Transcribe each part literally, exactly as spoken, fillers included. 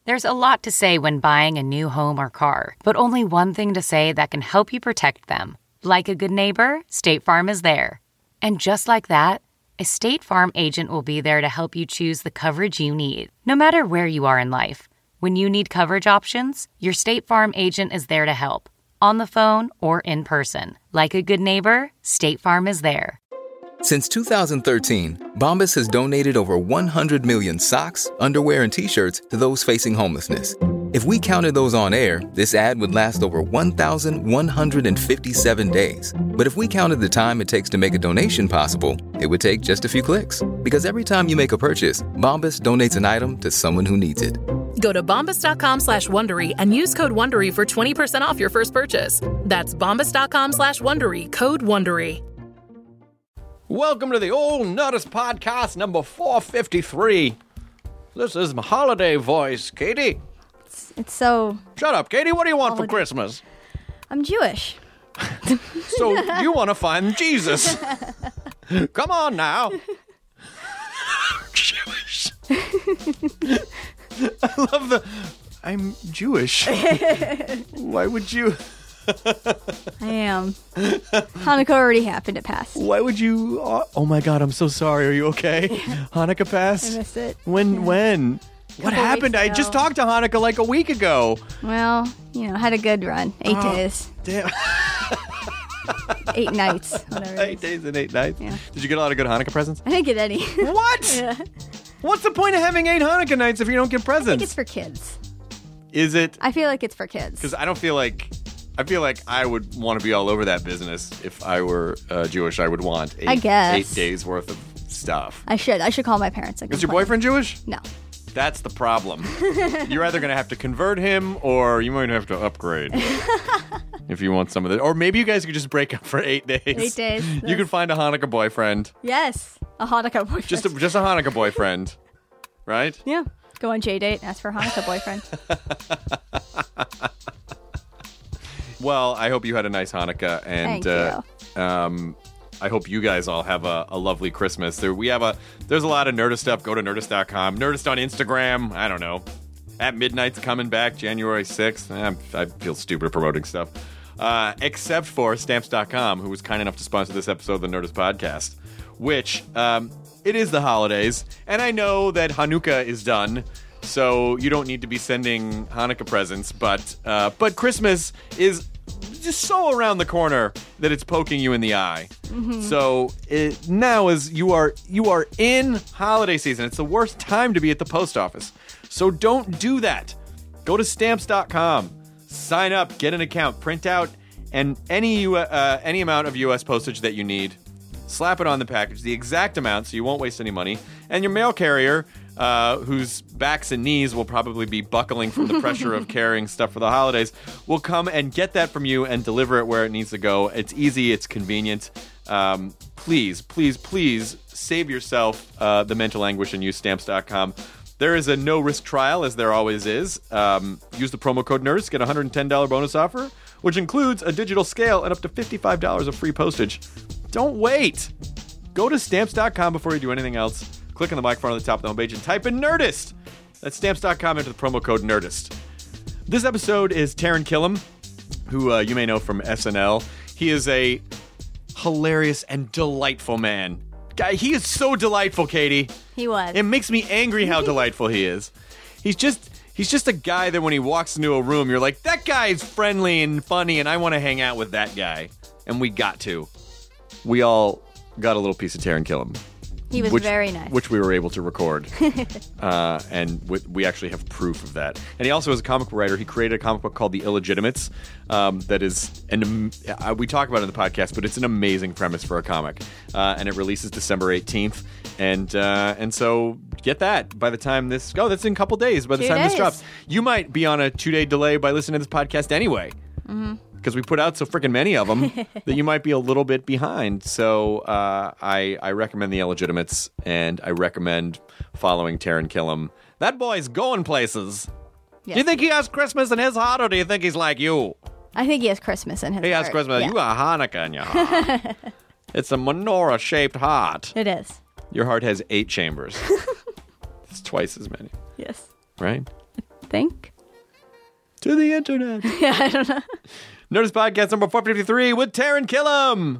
There's a lot to say when buying a new home or car, but only one thing to say that can help you protect them. Like a good neighbor, State Farm is there. And just like that, a State Farm agent will be there to help you choose the coverage you need, no matter where you are in life. When you need coverage options, your State Farm agent is there to help, on the phone or in person. Like a good neighbor, State Farm is there. Since two thousand thirteen, Bombas has donated over one hundred million socks, underwear, and T-shirts to those facing homelessness. If we counted those on air, this ad would last over one thousand one hundred fifty-seven days. But if we counted the time it takes to make a donation possible, it would take just a few clicks. Because every time you make a purchase, Bombas donates an item to someone who needs it. Go to bombas.com slash Wondery and use code Wondery for twenty percent off your first purchase. That's bombas.com slash Wondery, code Wondery. Welcome to the Old Nerdist Podcast number four fifty-three. This is my holiday voice, Katie. It's, it's so... Shut up, Katie. What do you want holiday. for Christmas? I'm Jewish. So you want to find Jesus. Come on now. Jewish. I love the... I'm Jewish. Why would you... I am. Hanukkah already happened. It passed. Why would you... Oh my God, I'm so sorry. Are you okay? Hanukkah passed? I missed it. When? Yeah. When? What happened? I just talked to Hanukkah like a week ago. Well, you know, had a good run. Eight oh, days. Damn. Eight nights. Whatever. Eight days and eight nights? Yeah. Did you get a lot of good Hanukkah presents? I didn't get any. What? Yeah. What's the point of having eight Hanukkah nights if you don't get presents? I think it's for kids. Is it? I feel like it's for kids. Because I don't feel like... I feel like I would want to be all over that business. If I were uh, Jewish, I would want eight, I guess. eight days worth of stuff. I should. I should call my parents. And Is your complain. boyfriend Jewish? No. That's the problem. You're either going to have to convert him or you might have to upgrade. If you want some of it. Or maybe you guys could just break up for eight days. Eight days. You Yes. could find a Hanukkah boyfriend. Yes. A Hanukkah boyfriend. Just a, just a Hanukkah boyfriend. Right? Yeah. Go on J-Date. Ask for a Hanukkah boyfriend. Well, I hope you had a nice Hanukkah, and Thank uh, um, I hope you guys all have a, a lovely Christmas. There, we have a there's a lot of Nerdist stuff. Go to nerdist dot com. Nerdist on Instagram. I don't know. At Midnight's coming back January sixth. Eh, I feel stupid promoting stuff, uh, except for Stamps dot com, who was kind enough to sponsor this episode of the Nerdist Podcast. Which um, it is the holidays, and I know that Hanukkah is done. So you don't need to be sending Hanukkah presents, but uh, but Christmas is just so around the corner that it's poking you in the eye. Mm-hmm. So it, now is you are you are in holiday season. It's the worst time to be at the post office. So don't do that. Go to Stamps dot com, sign up, get an account, print out and any U- uh, any amount of U S postage that you need. Slap it on the package, the exact amount, so you won't waste any money. And your mail carrier, uh, whose backs and knees will probably be buckling from the pressure of carrying stuff for the holidays, will come and get that from you and deliver it where it needs to go. It's easy, it's convenient. Um, please, please, please save yourself uh, the mental anguish and use Stamps dot com. There is a no-risk trial, as there always is. Um, use the promo code NERDS, get a one hundred ten dollars bonus offer, which includes a digital scale and up to fifty-five dollars of free postage. Don't wait. Go to Stamps dot com before you do anything else. Click on the microphone on the top of the homepage and type in Nerdist. That's Stamps dot com, enter the promo code Nerdist. This episode is Taran Killam, who uh, you may know from S N L. He is a hilarious and delightful man. Guy, he is so delightful, Katie. He was. It makes me angry how delightful he is. He's just he's just a guy that when he walks into a room, you're like, that guy is friendly and funny, and I want to hang out with that guy. And we got to. We all got a little piece of Taran Killam. He was which, very nice. Which we were able to record. uh, and w- we actually have proof of that. And he also is a comic book writer. He created a comic book called The Illegitimates um, that is, an, uh, we talk about it in the podcast, but it's an amazing premise for a comic. Uh, and it releases December eighteenth. And uh, and so get that by the time this, oh, that's in a couple days by the Two time days. this drops. You might be on a two-day delay by listening to this podcast anyway. Mm-hmm. Because we put out so freaking many of them that you might be a little bit behind. So uh, I I recommend The Illegitimates, and I recommend following Taran Killam. That boy's going places. Yes. Do you think he has Christmas in his heart, or do you think he's like you? I think he has Christmas in his He has heart. Christmas. Yeah. You got Hanukkah in your heart. It's a menorah-shaped heart. It is. Your heart has eight chambers. It's twice as many, Yes. right? I think. To the internet. Yeah, I don't know. Nerdist Podcast number four fifty-three with Taran Killam.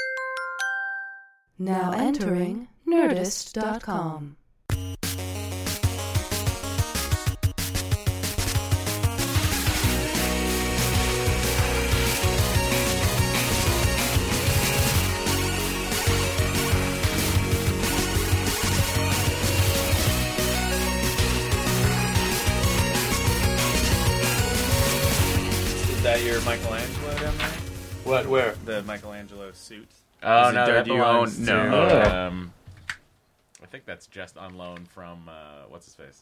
Now entering Nerdist dot com. Is that your Michelangelo down there? What? Where? The Michelangelo suit. Oh Is it no, do- that do you belongs own- to. no. Um, I think that's just on loan from uh, what's his face?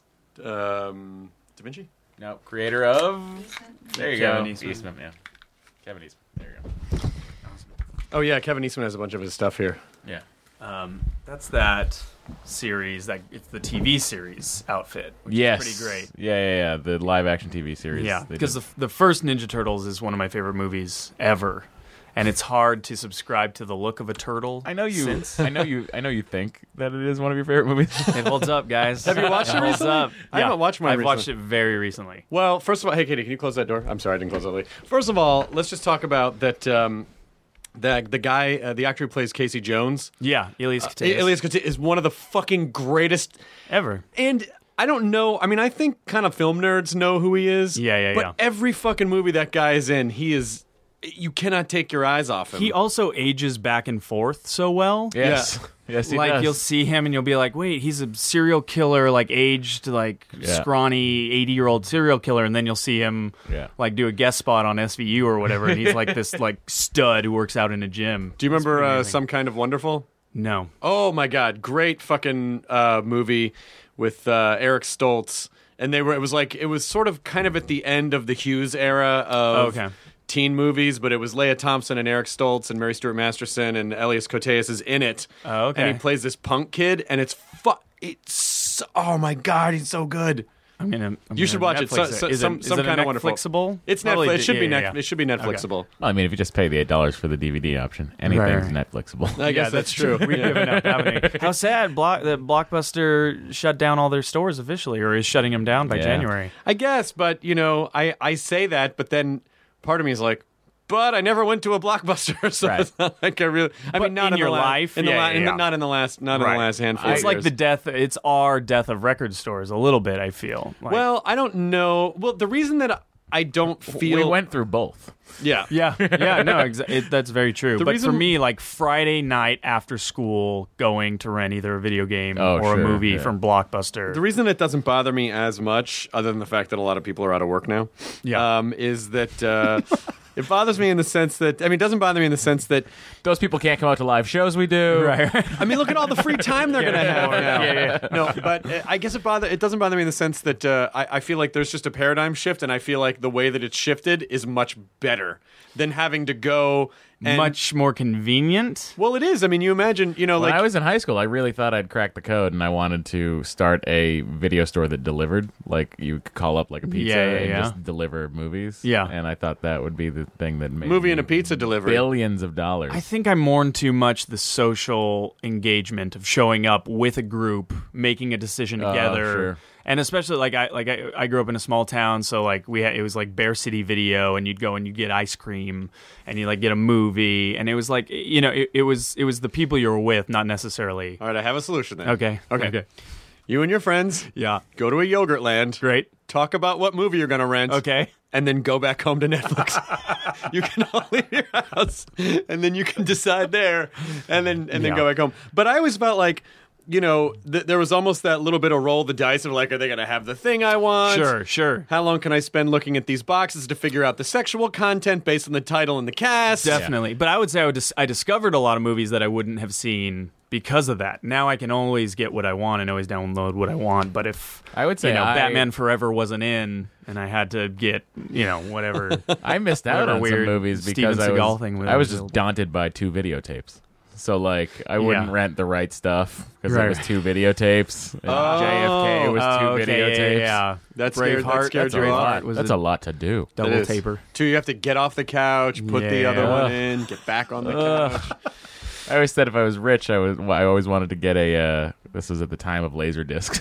Um, Da Vinci? No, creator of. There you Kevin go, Eastman. Eastman. Yeah, Kevin Eastman. There you go. Oh, yeah, Kevin Eastman has a bunch of his stuff here. Yeah. Um, that's that series. That it's the T V series outfit. Which Yes. is pretty great. Yeah, yeah, yeah. The live action T V series. Yeah, they because did. the the first Ninja Turtles is one of my favorite movies ever, and it's hard to subscribe to the look of a turtle. I know you. Since. I know you. I know you think that it is one of your favorite movies. It holds up, guys. Have you watched it holds recently? up. I haven't watched mine I've watched recently. it very recently. Well, first of all, hey, Katie, can you close that door? I'm sorry, I didn't close that late. First of all, let's just talk about that. Um, the the guy, uh, the actor who plays Casey Jones, Yeah, Elias Koteas. Elias Koteas, is one of the fucking greatest. ever. And I don't know. I mean, I think kind of film nerds know who he is. Yeah, yeah, but yeah. every fucking movie that guy is in, he is. You cannot take your eyes off him. He also ages back and forth so well. Yes. Yes, he like does. you'll see him and you'll be like, wait, he's a serial killer, like aged, like Yeah. scrawny eighty year old serial killer, and then you'll see him Yeah. like do a guest spot on S V U or whatever, and he's like this like stud who works out in a gym. Do you It's remember pretty uh, amazing. Some Kind of Wonderful? No. Oh my God, great fucking uh, movie with uh, Eric Stoltz, and they were. It was like it was sort of kind of at the end of the Hughes era of Okay. teen movies, but it was Leah Thompson and Eric Stoltz and Mary Stuart Masterson and Elias Koteas is in it. Oh, okay. And he plays this punk kid, and it's fu- It's oh my God, he's so good. I'm gonna. I'm You should gonna watch it. Netflix So- so- Is some- it, some is it Kinda a Wonderful. Netflixable? It's Probably Netflix. It d- should be yeah, net- yeah, yeah. It should be Netflixable. Well, I mean, if you just pay the eight dollars for the D V D option, anything's Right. Netflixable. I guess Yeah, that's true. We've given up, haven't we? How sad! Block, that Blockbuster shut down all their stores officially, or is shutting them down by Yeah. January. I guess, but you know, I, I say that, but then part of me is like, but I never went to a Blockbuster, so Right. it's not like I really. I But mean, not in in, your the la- life? in the Yeah, la- yeah, in the- yeah. not in the last, not in Right. the last handful. It's of like years. the death. It's our death of record stores a little bit. I feel. Like, Well, I don't know. Well, the reason that I don't feel we went through both. yeah, yeah, yeah, no, exa- it, that's very true. The But reason- for me, like Friday night after school, going to rent either a video game Oh, or sure, a movie yeah. from Blockbuster. The reason it doesn't bother me as much, other than the fact that a lot of people are out of work now, Yeah. um, is that uh, it bothers me in the sense that I mean, it doesn't bother me in the sense that Those people can't come out to live shows we do. right. I mean, look at all the free time they're going to have now. Yeah, yeah. No, but uh, I guess it bother. It doesn't bother me in the sense that uh, I, I feel like there's just a paradigm shift, and I feel like the way that it's shifted is much better than having to go and, Much more convenient. Well, it is. I mean, you imagine, you know, When like I was in high school, I really thought I'd crack the code, and I wanted to start a video store that delivered. Like you could call up like a pizza Yeah, yeah, and yeah. just deliver movies. Yeah. and I thought that would be the thing that made movie me and a pizza delivery. billions of dollars. I think I mourn too much the social engagement of showing up with a group, making a decision Oh, together. sure. And especially like I like I, I grew up in a small town, so like we had, it was like Bear City Video, and you'd go and you get ice cream, and you like get a movie, and it was like you know it, it was it was the people you were with, not necessarily. All right, I have a solution then. Okay. Okay. Okay. You and your friends Yeah. go to a yogurt land. Great. Talk about what movie you're going to rent. Okay. And then go back home to Netflix. You can all leave your house, and then you can decide there, and then and then Yeah. go back home. But I always felt like, you know, th- there was almost that little bit of roll the dice of like, are they going to have the thing I want? Sure. Sure. How long can I spend looking at these boxes to figure out the sexual content based on the title and the cast? Definitely. But I would say I, would dis- I discovered a lot of movies that I wouldn't have seen because of that. Now I can always get what I want and always download what I want. But if I would say you know, I- Batman Forever wasn't in, and I had to get you know whatever. I missed out Whatever on some weird movies Steven because I Seagal was thing was I was just available. daunted by two videotapes. So like I wouldn't Yeah. rent the right stuff because Right. it was two videotapes. And Oh. J F K was Oh, two okay, videotapes. Yeah, yeah. That scared, that Braveheart, scared That's you a a lot. lot. Was That's it a lot to do. Double It is. taper. Two, you have to get off the couch, put the Yeah. other one in, get back on the couch. I always said if I was rich, I was. I always wanted to get a. Uh, this was at the time of Laserdisc.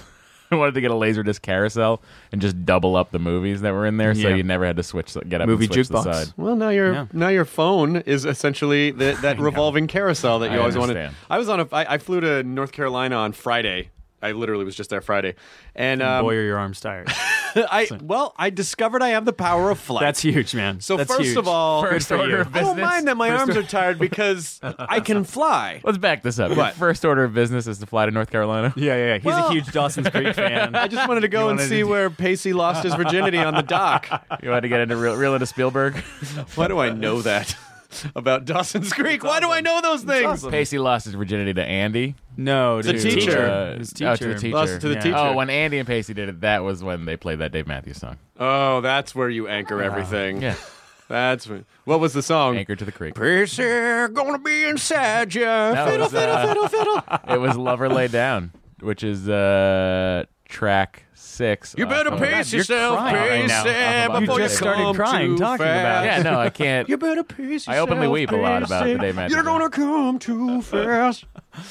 I wanted to get a Laserdisc carousel and just double up the movies that were in there, so Yeah. you never had to switch, get up Movie and switch jukebox. the side. Well, now your Yeah. now your phone is essentially the, that revolving carousel that you I always understand. wanted. I was on a. I, I flew to North Carolina on Friday. I literally was just there Friday, and um, Boy, are your arms tired. I well, I discovered I have the power of flight. That's huge, man. So That's first huge. of all, First for order you. of I business. don't mind that my First arms or- are tired because I can fly. Let's back this up. Your What? first order of business is to fly to North Carolina. Yeah, yeah, yeah. He's Well- a huge Dawson's Creek fan. I just wanted to go You and wanted see to- where Pacey lost his virginity on the dock. You had to get into real, real into Spielberg. Why do I know that about Dawson's Creek? Why do I know those things? Pacey lost his virginity to Andy. No, The dude. teacher. Uh, His Oh, teacher. to the teacher. Lost it to the Yeah. teacher. Oh, when Andy and Pacey did it, that was when they played that Dave Matthews song. Oh, that's where you anchor everything. Yeah. That's what, what was the song? Anchor to the Creek. Pacey, gonna be inside ya. That Fiddle, was, fiddle, uh, fiddle, fiddle. It was Lover Lay Down, which is uh, track six. You better off of- pace you're yourself, crying right Pacey, now. You before just you started come crying too talking about it. Yeah, fast. no, I can't. You better pace yourself, I openly weep a lot about Pacey. the Dave Matthews You're song. gonna come too fast.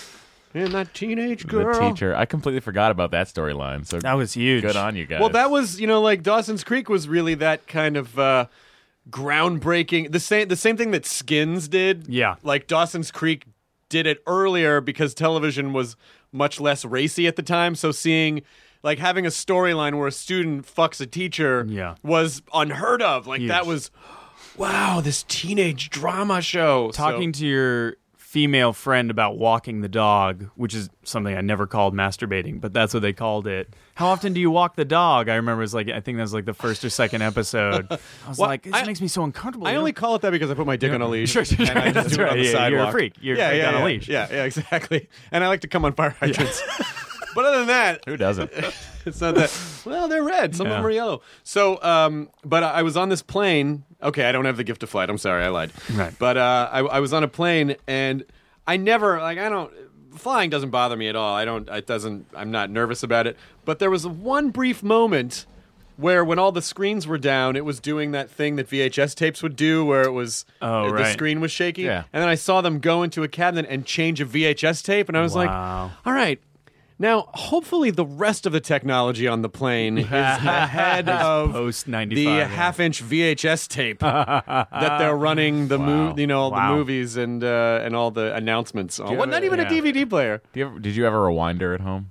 And that teenage girl. The teacher. I completely forgot about that storyline. So That was huge. good on you guys. Well, that was, you know, like Dawson's Creek was really that kind of uh, groundbreaking. The same, the same thing that Skins did. Yeah. Like Dawson's Creek did it earlier because television was much less racy at the time. So seeing, like, having a storyline where a student fucks a teacher Yeah. was unheard of. Like Huge. that was, wow, this teenage drama show. Talking So- to your female friend about walking the dog, which is something I never called masturbating, but that's what they called it. How often do you walk the dog? I remember it was like, I think that was like the first or second episode. I was Well, like, this I- makes me so uncomfortable. I you only know? call it that because I put my dick on a leash. Sure, sure, and I sure. just do it That's on the right. Yeah, sidewalk. you're a freak. You're a yeah, freak yeah, on a yeah. leash. Yeah, yeah, exactly. And I like to come on fire hydrants. But other than that, Who doesn't? it's not that. Well, they're red. Some of Yeah. them are yellow. So, um, but I was on this plane. Okay, I don't have the gift of flight. I'm sorry, I lied. Right. But uh, I, I was on a plane, and I never like I don't. Flying doesn't bother me at all. I don't. It doesn't. I'm not nervous about it. But there was one brief moment where, when all the screens were down, it was doing that thing that V H S tapes would do, where it was Oh, the right. screen was shaky. Yeah. And then I saw them go into a cabinet and change a V H S tape, and I was like, Wow. all right. Now, hopefully, the rest of the technology on the plane is ahead of Post the ninety-five. yeah. half-inch V H S tape that they're running the Wow. mo- you know, Wow. the movies and uh, and all the announcements. On. you Well, have not a- even a yeah. D V D player. Do you ever, did you ever rewinder at home?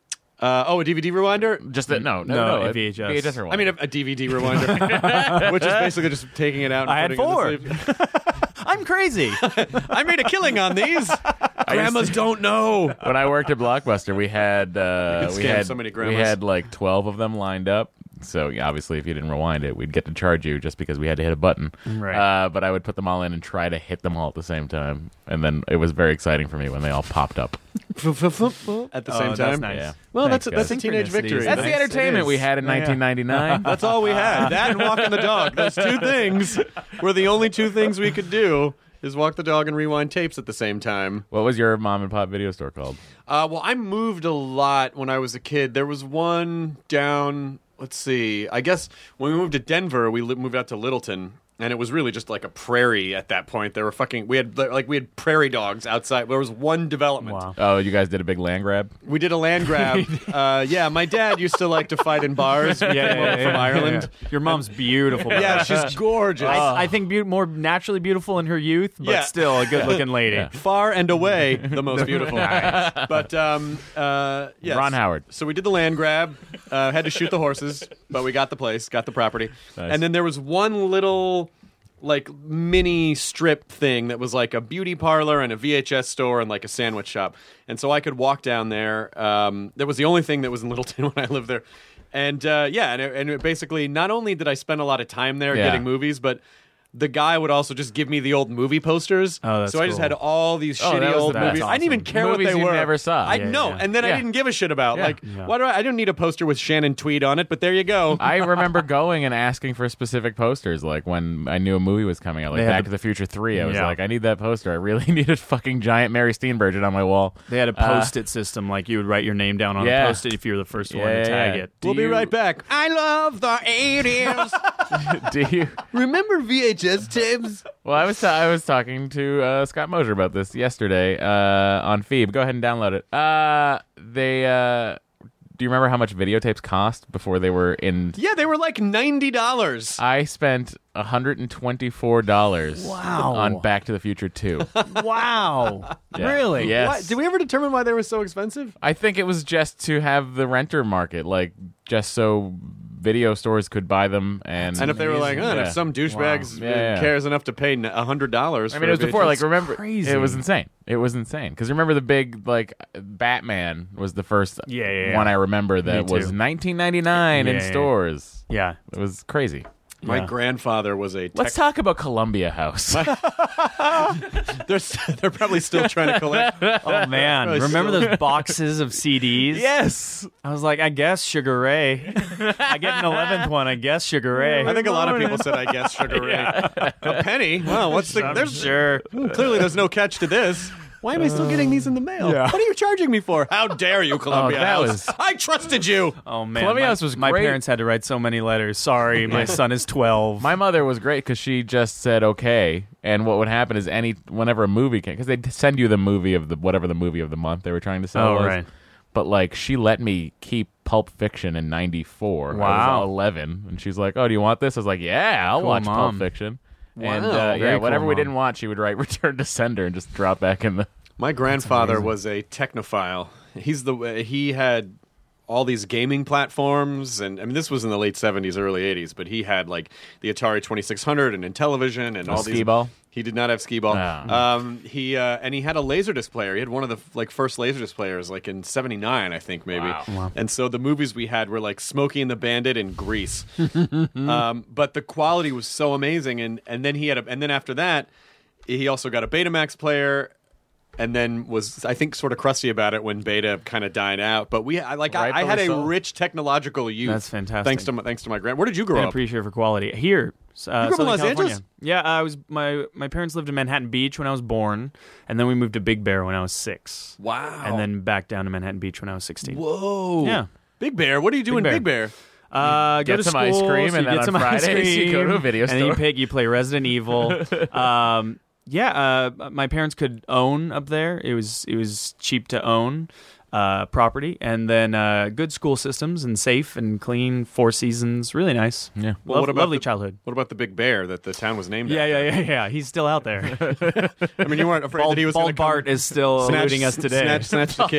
Uh, oh, a D V D rewinder. Just that? No, no, No, no. a a V H S. V H S rewinder. I mean, a, a D V D rewinder, which is basically just taking it out. And I had putting four. It in the sleeve. I'm crazy. I made a killing on these. Grandmas don't know. when I worked at Blockbuster, we had uh, could we scam had so many we grandmas. had like twelve of them lined up. So yeah, obviously, if you didn't rewind it, we'd get to charge you just because we had to hit a button. Right. Uh, but I would put them all in and try to hit them all at the same time, and then it was very exciting for me when they all popped up. At the Oh, same that's time. nice. Yeah. Well, Thanks, that's a, that's a guys. teenage Synchronicity victory. is That's nice. the It entertainment is. we had in Yeah, yeah. nineteen ninety-nine. That's all we had. That and walking the dog. Those two things were the only two things we could do. Is walk the dog and rewind tapes at the same time. What was your mom and pop video store called? Uh, well, I moved a lot when I was a kid. There was one down. Let's see. I guess when we moved to Denver, we li- moved out to Littleton, and it was really just like a prairie at that point. There were fucking. We had like we had prairie dogs outside. There was one development. Wow. Oh, you guys did a big land grab? We did a land grab. uh, yeah, my dad used to like to fight in bars. Yeah, yeah, from, yeah, from yeah, Ireland. yeah. Your mom's beautiful. by the Yeah, way. she's gorgeous. I, I think be- more naturally beautiful in her youth, but Yeah. still a good-looking lady. Yeah. Far and away the most beautiful. But um, uh, yes. Ron Howard. So we did the land grab. Uh, had to shoot the horses, but we got the place, got the property, Nice. and then there was one little like mini strip thing that was like a beauty parlor and a V H S store and like a sandwich shop. And so I could walk down there. Um, that was the only thing that was in Littleton when I lived there. And uh, yeah, and it, and it basically not only did I spend a lot of time there Yeah. getting movies, but the guy would also just give me the old movie posters. Oh, that's so I just cool. had all these Oh, shitty that was old the movies. best. I didn't even Awesome. care Movies what they you were. never saw. I Yeah, know, yeah. and then I Yeah. didn't give a shit about. Yeah. Like, Yeah. why do I? I didn't need a poster with Shannon Tweed on it, but there you go. I remember going and asking for specific posters, like when I knew a movie was coming out, like They had Back the- to the Future three. I was Yeah. like, I need that poster. I really need a fucking giant Mary Steenburgen on my wall. They had a Uh, post-it system, like you would write your name down on Yeah. a post-it if you were the first one Yeah, to tag yeah. it. Do we'll be you- right back. I love the eighties. Do you? Remember V H S tapes? Well, I was ta- I was talking to uh, Scott Mosier about this yesterday uh, on Phoebe. Go ahead and download it. Uh, they uh, Do you remember how much videotapes cost before they were in? Yeah, they were like ninety dollars. I spent one hundred twenty-four dollars Wow. on Back to the Future two. Wow. Yeah. Really? Yes. Why, did we ever determine why they were so expensive? I think it was just to have the renter market, like just so video stores could buy them. And And if they were like, oh, yeah. if some douchebags Wow. Yeah, yeah. cares enough to pay one hundred dollars. I mean, it was before, like, remember, crazy. it was insane. It was insane. Because remember the big, like, Batman was the first Yeah, yeah, yeah. one I remember that Me was too. nineteen ninety-nine Yeah, in yeah. stores. Yeah. It was crazy. My Yeah. grandfather was a tech- Let's talk about Columbia House. they're, they're probably still trying to collect. Oh, man. Really Remember still- those boxes of C Ds? yes. I was like, I guess Sugar Ray. I get an eleventh one, I guess Sugar Ray. I think a lot of people said, I guess, Sugar Ray. A penny? Wow, what's the... I'm There's, sure. Clearly, there's no catch to this. Why am I still getting these in the mail? yeah. What are you charging me for? How dare you, Columbia that House? was- I trusted you. Oh, man. Columbia my, House was My great. parents had to write so many letters. Sorry, my son is twelve. My mother was great because she just said okay, and what would happen is any whenever a movie came, because they'd send you the movie of the whatever the movie of the month they were trying to sell Oh, was. right. But like she let me keep Pulp Fiction in ninety-four. I Wow. was eleven, and she's like, "Oh, do you want this?" I was like, "Yeah, I'll Cool watch mom. Pulp Fiction." And Wow. uh, Very yeah, cool whatever we mom. didn't want, she would write return to sender and just drop back in the. My grandfather was a technophile. He's the he had all these gaming platforms, and I mean this was in the late seventies, early eighties. But he had like the Atari twenty-six hundred and Intellivision and A all these. skee-ball? He did not have skee ball. Oh. Um, he uh, and he had a Laserdisc player. He had one of the like first Laserdisc players, like in seventy-nine, I think maybe. Wow. Wow. And so the movies we had were like Smokey and the Bandit and Grease. um, but the quality was so amazing, and and then he had a, and then after that, he also got a Betamax player. And then was, I think, sort of crusty about it when Beta kind of died out. But we, I, like, I, I had a Rightfully so. rich technological youth. That's fantastic. Thanks to my, thanks to my grand. Where did you grow I up? appreciate it for quality. Here, uh, You grew up in Southern Los California. Angeles? Yeah, I was. My my parents lived in Manhattan Beach when I was born, and then we moved to Big Bear when I was six. Wow. And then back down to Manhattan Beach when I was sixteen. Whoa. Yeah. Big Bear. What do you do Big in Bear. Big Bear? Uh, go get to some school, ice cream, so and you then get on some ice Fridays you go to a video and then you store. pick. You play Resident Evil. um, yeah, uh, my parents could own up there. It was it was cheap to own uh, property, and then uh, good school systems and safe and clean. Four seasons, really nice. Yeah. Well, Lov- what about lovely the- childhood. What about the Big Bear that the town was named Yeah, after? yeah, yeah, yeah. He's still out there. I mean, you weren't afraid Bald, that he was Bald going to come Bart is still snatch, eluding us today. Snatch, snatch the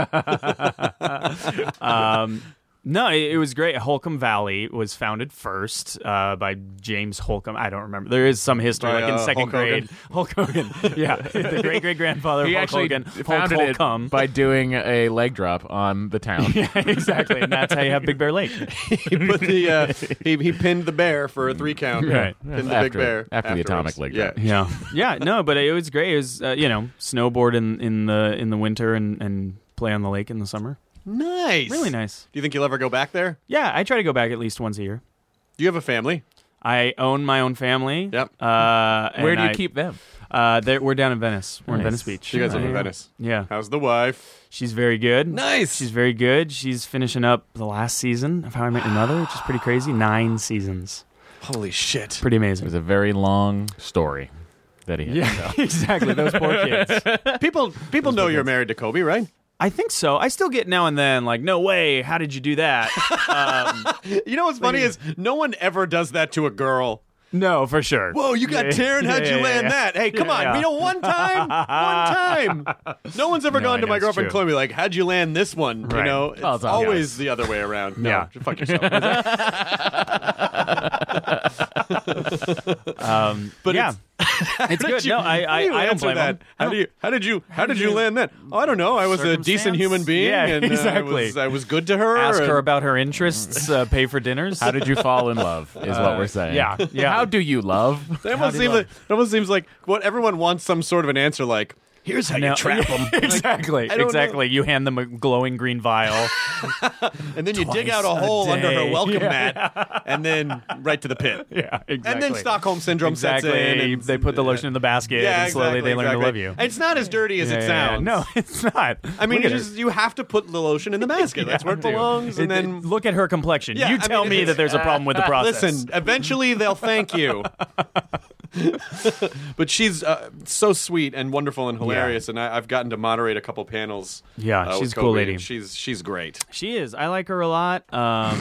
kids. um, no, it, it was great. Holcomb Valley was founded first uh, by James Holcomb. I don't remember. There is some history, By, like in uh, second Hulk grade. Hulk Hogan. Yeah, the great great grandfather of He Hulk actually Hogan. founded Hulk it Holcomb. by doing a leg drop on the town. Yeah, exactly, and that's how you have Big Bear Lake. he put the uh, he, he pinned the bear for a three count. Right. Pinned the After- Big Bear after the afterwards. atomic leg Yeah. drop. Yeah, yeah, no, but it was great. It was uh, you know snowboard in, in the in the winter and, and play on the lake in the summer. Nice. Really nice. Do you think you'll ever go back there? Yeah, I try to go back at least once a year. Do you have a family? I own my own family. Yep. Uh, Where and do you I- keep them? Uh, they're- we're down in Venice. We're in Nice. Venice Beach. You guys live in Yeah. Venice. Yeah. How's the wife? She's very good. Nice. She's very good. She's finishing up the last season of How I Met Your Mother, which is pretty crazy. Nine seasons. Holy shit. Pretty It was amazing. a very long story that he had. Yeah, exactly. Those poor kids. People people know you're married to Kobe, right? I think so. I still get now and then like, no way. How did you do that? um, You know what's funny is no one ever does that to a girl. no, for sure. Whoa, you got Yeah, Taryn. How'd yeah, you yeah, land yeah. that? Hey, come Yeah, on. yeah. You know, one time, one time. No one's ever No, gone I to know, my it's girlfriend true. Chloe like, how'd you land this one? You Right. know, it's Well, it's always obvious. the other way around. No, Yeah. fuck yourself. Um, But yeah, it's good. You- no, I, how I, do you I don't answer blame that. them. How do you? How did you? How did you land that? Oh, I don't know. I was a decent Circumstance? human being, Yeah, and uh, exactly. I, was, I was good to her. Ask and- her about her interests. Uh, pay for dinners. How did you fall in love? Is what we're saying. yeah, yeah. How do you love? It almost seems like it almost seems like what everyone wants some sort of an answer like. Here's how No. you trap them. exactly, I don't exactly. You hand them a glowing green vial. And then you dig Twice out a a hole under her day. welcome Yeah. mat, and then right to the pit. yeah, exactly. And then Stockholm syndrome exactly. sets in. And they put the lotion in the basket, yeah, and slowly exactly, they learn exactly. to love you. It's not as dirty as Yeah, it yeah, yeah. sounds. No, it's not. I mean, Look you at her. just you have to put the lotion in the basket. That's where it Dude. belongs. And It- it- then look at her complexion. Yeah, you I tell mean, me it's- that there's a problem with the process. listen. Eventually, they'll thank you. but she's uh, so sweet and wonderful and hilarious, yeah. and I, I've gotten to moderate a couple panels. Yeah, uh, she's a Kobe, cool lady. She's she's great. She is. I like her a lot. Um,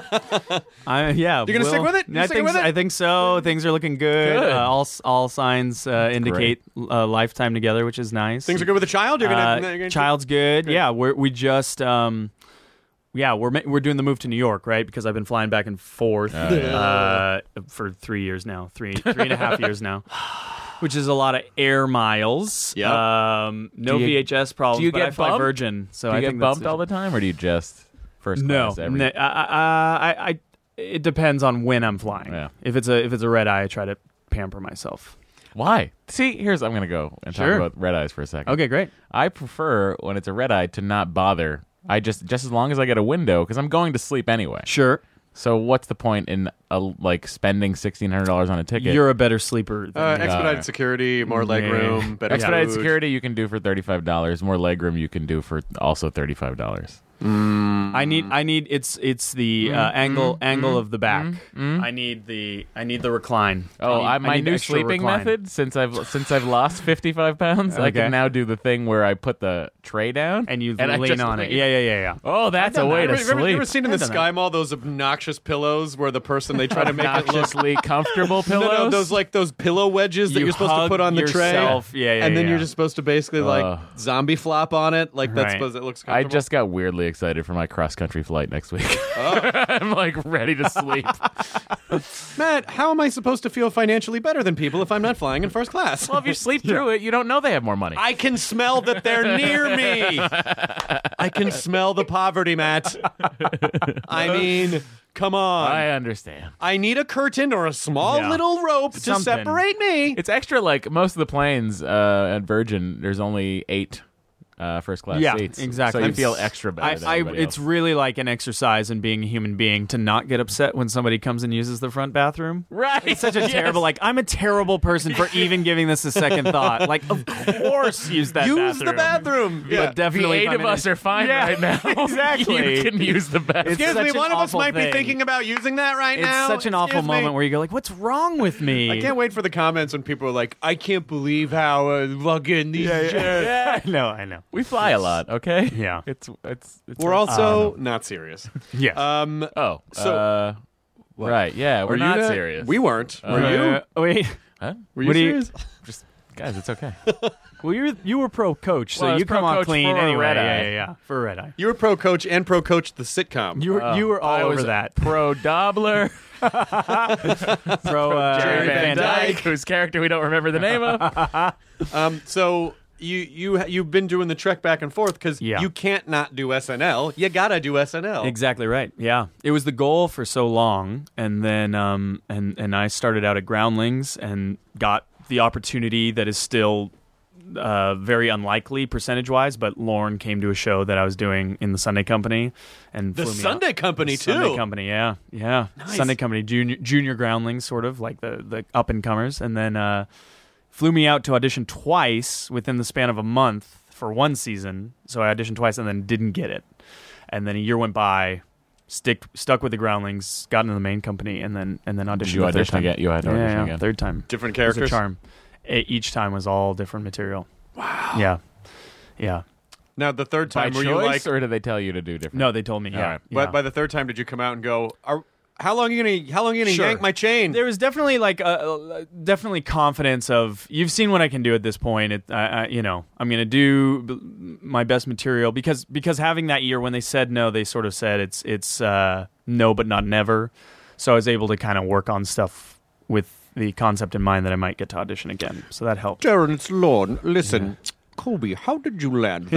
I, yeah, you're gonna we'll, stick with it. You're I sticking think with it? I think so. Things are looking good. Good. Uh, all all signs uh, indicate uh, lifetime together, which is nice. Things are good with the child. You're gonna, uh, you're gonna child's good. Yeah, we're we just. Um, Yeah, we're ma- we're doing the move to New York, right? Because I've been flying back and forth Oh, yeah. uh, for three years now, three three and a half years now, which is a lot of air miles. Yep. Um, no Do you- V H S problems. do you but get I fly bumped? Virgin, so Do you I get think that's bumped all the time, or do you just first no. class every? no I, I, I, I, it depends on when I'm flying. Yeah. If it's a if it's a red eye, I try to pamper myself. Why? See, here's I'm gonna go and Sure. talk about red eyes for a second. Okay, great. I prefer when it's a red eye to not bother. I just just as long as I get a window because I'm going to sleep anyway. Sure. So what's the point in uh, like spending sixteen hundred dollars on a ticket? You're a better sleeper than Uh, me. expedited Uh, security, more leg yeah. room, better Expedited food. security you can do for thirty-five dollars. More legroom you can do for also thirty-five dollars. I need I need it's it's the uh, angle angle of the back. mm. I need the I need the recline. Oh, I I, need, my I need new extra sleeping recline. method since I've since I've lost fifty-five pounds, I Okay. can now do the thing where I put the tray down And you I lean just on it. lean. Yeah, yeah, yeah, yeah. Oh, that's a done way that. to Remember, remember, you sleep. ever seen in the I've done Sky Mall those obnoxious pillows where the person they try to make it look Obnoxiously comfortable no, pillows. no, those like those pillow wedges that You you're supposed to hug put on the yourself. tray, Yeah, yeah, and then yeah. you're just supposed to basically like Ugh. zombie flop on it, like that's Right. supposed it looks. I Comfortable. just got weirdly excited for my cross country flight next week. I'm like ready to sleep. Matt, how am I supposed to feel financially better than people if I'm not flying in first class? Well, if you sleep through it, you don't know they have more money. I can smell that they're near me. I can smell the poverty, Matt. I mean, come on. I understand. I need a curtain or a small Yeah. little rope to Something. separate me. It's extra. Like most of the planes uh, at Virgin, there's only eight uh, first class Yeah, seats. exactly. So you feel extra better. I, than I, everybody it's else. really like an exercise in being a human being to not get upset when somebody comes and uses the front bathroom. right. It's such a Yes. terrible, like, I'm a terrible person for even giving this a second thought. Like, of course use that Use bathroom. the bathroom. Yeah. But definitely the if eight I'm of in us a- are fine Yeah, right now. exactly. You can use the bathroom. It's Excuse me, such an one of us awful might be thing. thinking about using that right It's now. such an awful Excuse me. moment where you go like, what's wrong with me? I can't wait for the comments when people are like, I can't believe how uh, fucking these Yeah, yeah, yeah. I know, I know. We fly a lot, okay? Yeah. It's it's, it's We're also not serious. Yeah. Um, Oh, So- uh, right, yeah, we're were you not not- serious. We weren't. Were Uh, you? Wait. Huh? Were you what do you- serious? Just guys, it's okay. Well, you you were pro coach, so Well, I was you come pro off coach clean for anyway. Red Yeah, Eye. yeah, yeah. For Red Eye. You were pro coach and pro coach the sitcom. You were you were all I over was that. Pro Dobler, Pro uh, Jerry Van Dyke. Dyke, whose character we don't remember the name of. Um, so you you you've been doing the trek back and forth because Yeah. you can't not do S N L. You gotta do S N L. Exactly right. Yeah, it was the goal for so long, and then um and and I started out at Groundlings and got the opportunity that is still uh, very unlikely percentage wise, but Lorne came to a show that I was doing in the Sunday Company, and The flew me Sunday out. Company The too. Sunday Company, yeah, yeah. Nice. Sunday Company, junior junior Groundlings, sort of like the the up and comers, and then uh, flew me out to audition twice within the span of a month for one season. So I auditioned twice and then didn't get it, and then a year went by. Stick stuck with the Groundlings, got into the main company, and then and then auditioned. Did you the third audition time. again? You had to yeah, audition yeah, again. Third time. Different It was characters. a charm. E- Each time was all different material. Wow. Yeah. Yeah. Now the third By time were choice, you like? or did they tell you to do different? No, they told me. Yeah. right. yeah. But by the third time, did you come out and go? Are, how long are you gonna? How long are you gonna Sure. yank my chain? There was definitely like a, a- definitely confidence of you've seen what I can do at this point. It, I, I, you know, I'm gonna do b- my best material because because having that year when they said no, they sort of said it's it's uh, no but not never. So I was able to kind of work on stuff with the concept in mind that I might get to audition again. So that helped. Darren, it's Lorne. Listen, Colby, how did you land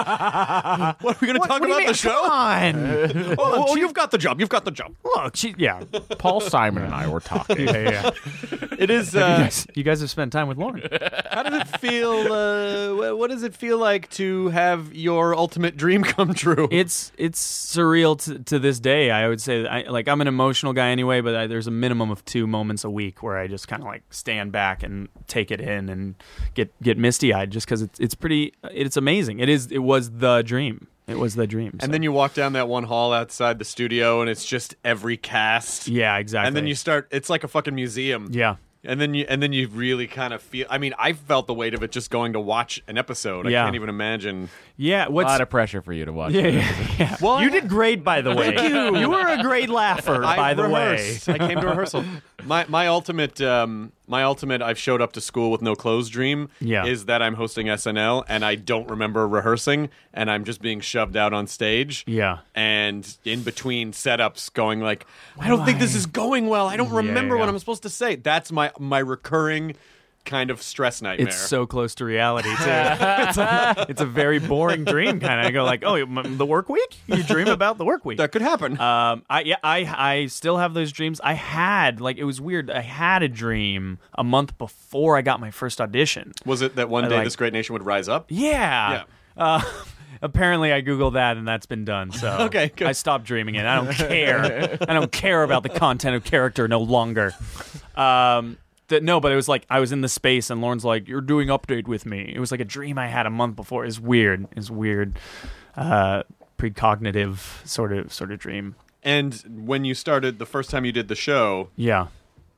that? What are we going to talk What do you about mean? the show? Come on. Oh, oh, you've got the job. You've got the job. Look, she, yeah, Paul Simon and I were talking. yeah, yeah. It is. you, Uh, guys, you guys have spent time with Lauren. how does it feel? Uh, wh- what does it feel like to have your ultimate dream come true? It's it's surreal to, to this day. I would say, that I, like I'm an emotional guy anyway, but I, there's a minimum of two moments a week where I just kind of like stand back and take it in and get get misty eyed, just because it's it's pretty. It's amazing. It is. It was the dream. It was the dream. and then you walk down that one hall outside the studio, and it's just every cast. yeah, exactly. And then you start. It's like a fucking museum. yeah. And then you and then you really kind of feel. I mean, I felt the weight of it just going to watch an episode. Yeah. I can't even imagine. Yeah, A what's lot of pressure for you to watch. yeah, that. yeah, yeah. Well, you I- did great, by the way. Thank you. You were a great laugher, I by the way. rehearsed. I came to rehearsal. My my ultimate um, my ultimate I've showed up to school with no clothes dream Yeah. is that I'm hosting S N L and I don't remember rehearsing and I'm just being shoved out on stage. Yeah. And in between setups going like, I don't think this is going well. I don't remember yeah. what I'm supposed to say. That's my my recurring kind of stress nightmare. It's so close to reality too. it's, a, it's a very boring dream kind of. I go like, oh, m- the work week? You dream about the work week? that could happen. Um, I yeah, I I still have those dreams. I had like it was weird. I had a dream a month before I got my first audition. Was it that one I day like- this great nation would rise up? Yeah. Uh, apparently, I googled that and that's been done. So Okay, good. I stopped dreaming it. I don't care. I don't care about the content of character no longer. Um, that no, but it was like I was in the space and Lauren's like, "You're doing update with me." It was like a dream I had a month before. It's weird. It's weird. Uh, precognitive sort of sort of dream. And when you started the first time you did the show, Yeah.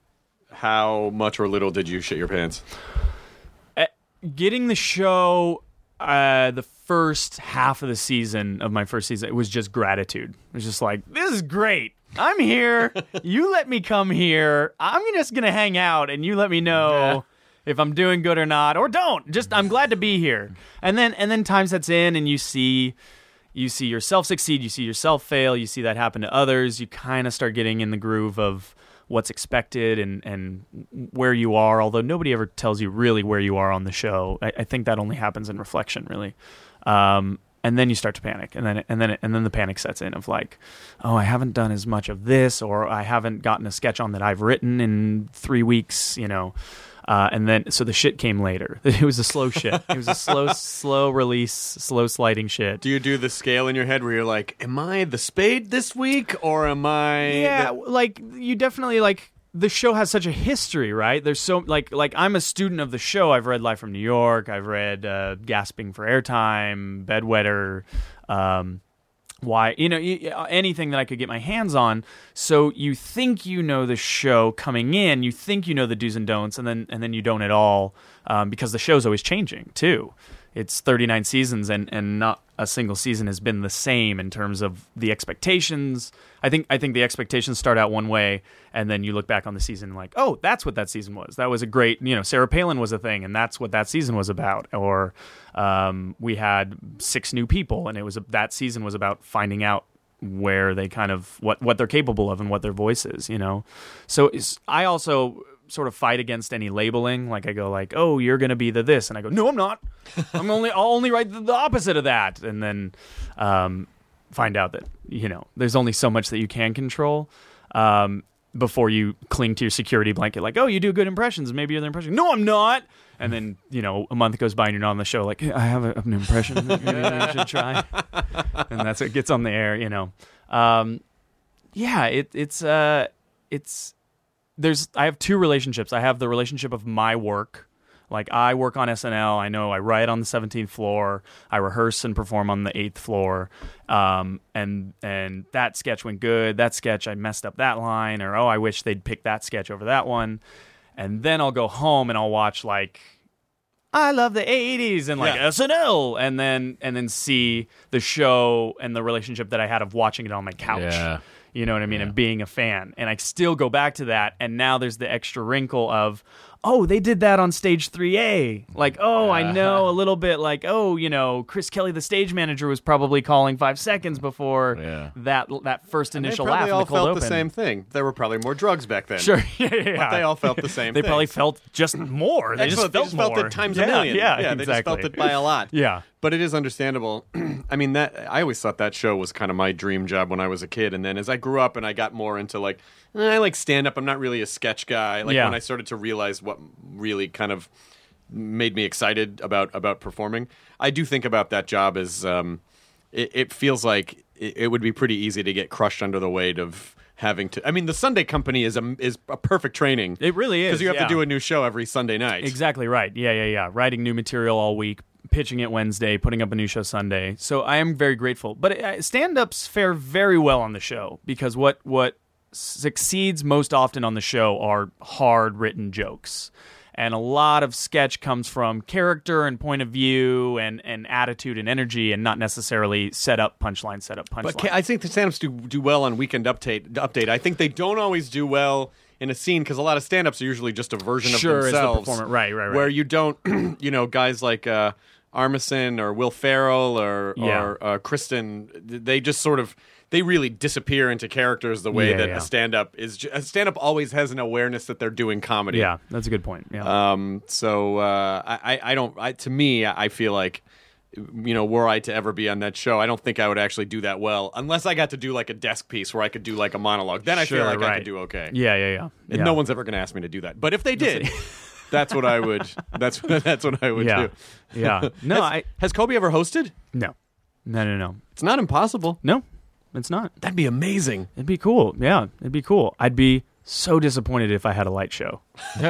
how much or little did you shit your pants? Getting the show, uh, the first half of the season of my first season, it was just gratitude. It was just like, this is great. I'm here. You let me come here. I'm just going to hang out and you let me know if I'm doing good or not, or don't. Just, I'm glad to be here. And then, and then time sets in and you see, you see yourself succeed. You see yourself fail. You see that happen to others. You kind of start getting in the groove of what's expected and, and where you are, although nobody ever tells you really where you are on the show. I, I think that only happens in reflection, really. Um, and then you start to panic, and then and then and then the panic sets in of like, oh, I haven't done as much of this, or I haven't gotten a sketch on that I've written in three weeks, you know. Uh, and then, so the shit came later. It was a slow shit. It was a slow, slow release, slow sliding shit. Do you do the scale in your head where you're like, am I the spade this week, or am I... Yeah, the- like you definitely like the show has such a history, right? There's so like like I'm a student of the show. I've read Live from New York. I've read uh, Gasping for Airtime, Bedwetter. Um, why you know y- anything that I could get my hands on. So you think you know the show coming in. You think you know the do's and don'ts, and then and then you don't at all um, because the show's always changing too. It's thirty-nine seasons, and, and not a single season has been the same in terms of the expectations. I think I think the expectations start out one way, and then you look back on the season like, oh, that's what that season was. That was a great, you know, Sarah Palin was a thing, and that's what that season was about. Or um, we had six new people, and it was a, that season was about finding out where they kind of what what they're capable of and what their voice is, you know. So it's, I also sort of fight against any labeling. Like I go like, oh, you're going to be the this. And I go, no, I'm not. I'm only, I'll only write the, the opposite of that. And then um, find out that, you know, there's only so much that you can control um, before you cling to your security blanket. Like, oh, you do good impressions. Maybe you're the impression. No, I'm not. And then, you know, a month goes by and you're not on the show. Like, I have a, an impression that you should try. And that's what gets on the air, you know. Um, yeah, it, it's, uh, it's, There's I have two relationships. I have the relationship of my work. Like I work on S N L. I know I write on the seventeenth floor. I rehearse and perform on the eighth floor. Um, and and that sketch went good. That sketch I messed up that line, or oh, I wish they'd pick that sketch over that one. And then I'll go home and I'll watch like I love the eighties and like Yeah. S N L, and then and then see the show and the relationship that I had of watching it on my couch. Yeah. You know what I mean? And being a fan. And I still go back to that. And now there's the extra wrinkle of, oh, they did that on stage three A. Like, oh, I know a little bit like, oh, you know, Chris Kelly, the stage manager, was probably calling five seconds before Yeah. that that first They initial probably laugh in all the cold felt open. the same thing. There were probably more drugs back then. Sure. yeah, yeah. But they all felt the same They things. probably felt just more. They just Excellent. felt they just felt more. it times yeah, a million. Yeah, they exactly. just felt it by a lot. Yeah. But it is understandable. I mean, that I always thought that show was kind of my dream job when I was a kid. And then as I grew up and I got more into like, eh, I like stand up. I'm not really a sketch guy. Like Yeah. when I started to realize what really kind of made me excited about about performing, I do think about that job as um, it, it feels like it, it would be pretty easy to get crushed under the weight of having to. I mean, the Sunday Company is a is a perfect training. It really is. Because you have yeah. to do a new show every Sunday night. Exactly right. Yeah, yeah, yeah. Writing new material all week, pitching it Wednesday, putting up a new show Sunday. So I am very grateful. But uh, stand-ups fare very well on the show because what what succeeds most often on the show are hard written jokes. And a lot of sketch comes from character and point of view and, and attitude and energy, and not necessarily set up punchline, set up punchline. But ca- I think the stand-ups do, do well on Weekend Update. Update. I think they don't always do well in a scene because a lot of stand-ups are usually just a version Sure, of it's the themselves. performer. Right, right, right. Where you don't, you know, guys like uh, Armisen or Will Ferrell or, Yeah. or uh, Kristen, they just sort of, they really disappear into characters the way Yeah, that yeah. a stand-up is. Ju- a stand-up always has an awareness that they're doing comedy. Yeah, that's a good point. Yeah. Um. So uh, I, I don't. I, to me, I feel like, you know, were I to ever be on that show, I don't think I would actually do that well unless I got to do like a desk piece where I could do like a monologue. Then I Sure, feel like I right. could do okay. yeah, yeah, yeah. And yeah. no one's ever going to ask me to do that. But if they did, that's what I would. That's that's what I would Yeah. do. Yeah. No, has, I. has Kobe ever hosted? No. No, no, no. It's not impossible. No, it's not. That'd be amazing. It'd be cool. Yeah, it'd be cool. I'd be so disappointed if I had a light show.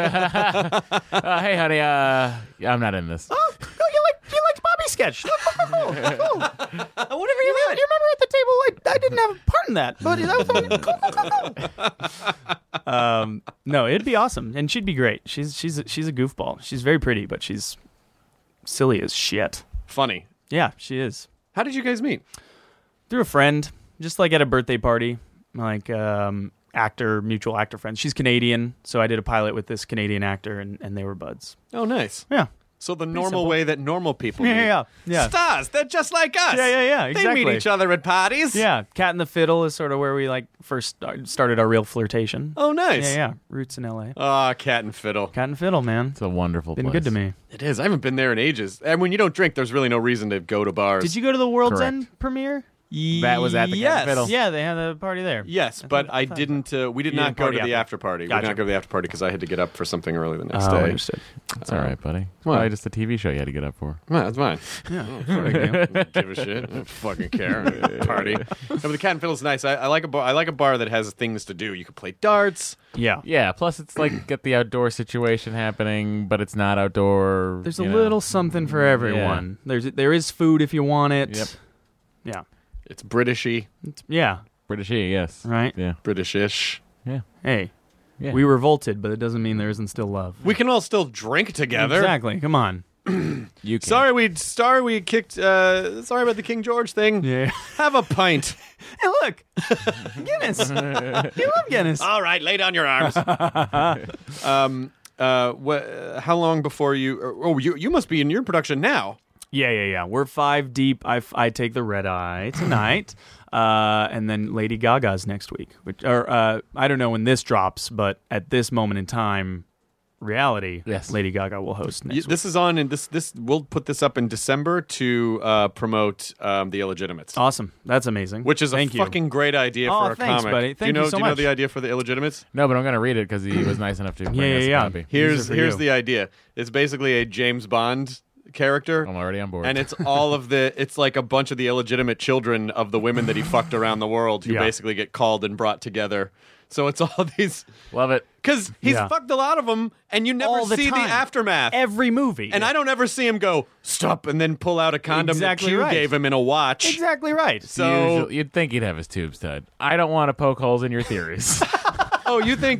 Uh, hey, honey, uh, I'm not in this. Oh, you like you liked Bobby's sketch? Cool, cool. Whatever you want. You remember at the table, I, I didn't have a part in that, but that was fun. Cool, cool, cool, cool. Um, no, it'd be awesome, and she'd be great. She's she's a, she's a goofball. She's very pretty, but she's silly as shit. Funny. Yeah, she is. How did you guys meet? Through a friend, just like at a birthday party, like um, actor, mutual actor friends. She's Canadian, so I did a pilot with this Canadian actor, and, and they were buds. Oh, nice. Yeah. So the normal simple. way that normal people Yeah, meet. yeah, yeah. Stars, they're just like us. Yeah, yeah, yeah, They exactly. meet each other at parties. Yeah, Cat and the Fiddle is sort of where we like first start, started our real flirtation. Oh, nice. Yeah, yeah. Roots in L A. Ah, Cat and Fiddle. Cat and Fiddle, man. It's a wonderful Been place. good to me. It is. I haven't been there in ages. And when you don't drink, there's really no reason to go to bars. Did you go to the World's Correct. End premiere? That was at the Cat yes. and Fiddle. Yeah, they had a party there. Yes, I but thought- I I thought- didn't. Uh, we did You not didn't go to party the after. after party. We Gotcha. did not go to the after party because I had to get up for something early the next Oh, day. understood. It's all right, buddy. It's What? probably just a T V show you had to get up for. Well, that's fine. Yeah. Don't give a shit. I don't fucking care. Party. No, but the Cat and Fiddle's nice. I, I like a bar. I like a bar that has things to do. You could play darts. Yeah. Yeah, plus it's like get the outdoor situation happening, but it's not outdoor. There's a you know. little something for everyone. There's there is food if you want it. Yep. Yeah. It's Britishy, It's- yeah. British, yes. Right. Yeah. British-ish. Yeah. Hey, Yeah. we revolted, but it doesn't mean there isn't still love. We can all still drink together. Exactly. Come on. You can. Sorry, we sorry we kicked. Uh, sorry about the King George thing. Yeah. Have a pint. Hey, look, Guinness. You love Guinness. All right, lay down your arms. um. Uh. Wh- how long before you? Oh, you you must be in your production now. Yeah, yeah, yeah. We're five deep. I, I take the red eye tonight, uh, and then Lady Gaga's next week. Which, or uh, I don't know when this drops, but at this moment in time, reality, Yes. Lady Gaga will host next You, week. this is on, and this this we'll put this up in December to uh, promote um, the Illegitimates, Awesome. That's amazing. which is Thank a you. fucking great idea Oh, for a thanks, comic. buddy. do Thank you know? you so do you know much. the idea for the Illegitimates? No, but I'm going to read it because he was nice enough to bring Yeah, us yeah, a yeah. copy. Here's These are for here's you. the idea. It's basically a James Bond character. I'm already on board. And it's all of the, it's like a bunch of the illegitimate children of the women that he fucked around the world who Yeah. basically get called and brought together. So it's all these, Love it. because he's Yeah. fucked a lot of them, and you never All the see the time. aftermath. Every movie. and I don't ever see him go, stop, and then pull out a condom Exactly that Q right. gave him in a watch. Exactly right. So, Usually- you'd think he'd have his tubes tied. I don't want to poke holes in your theories. oh, you think,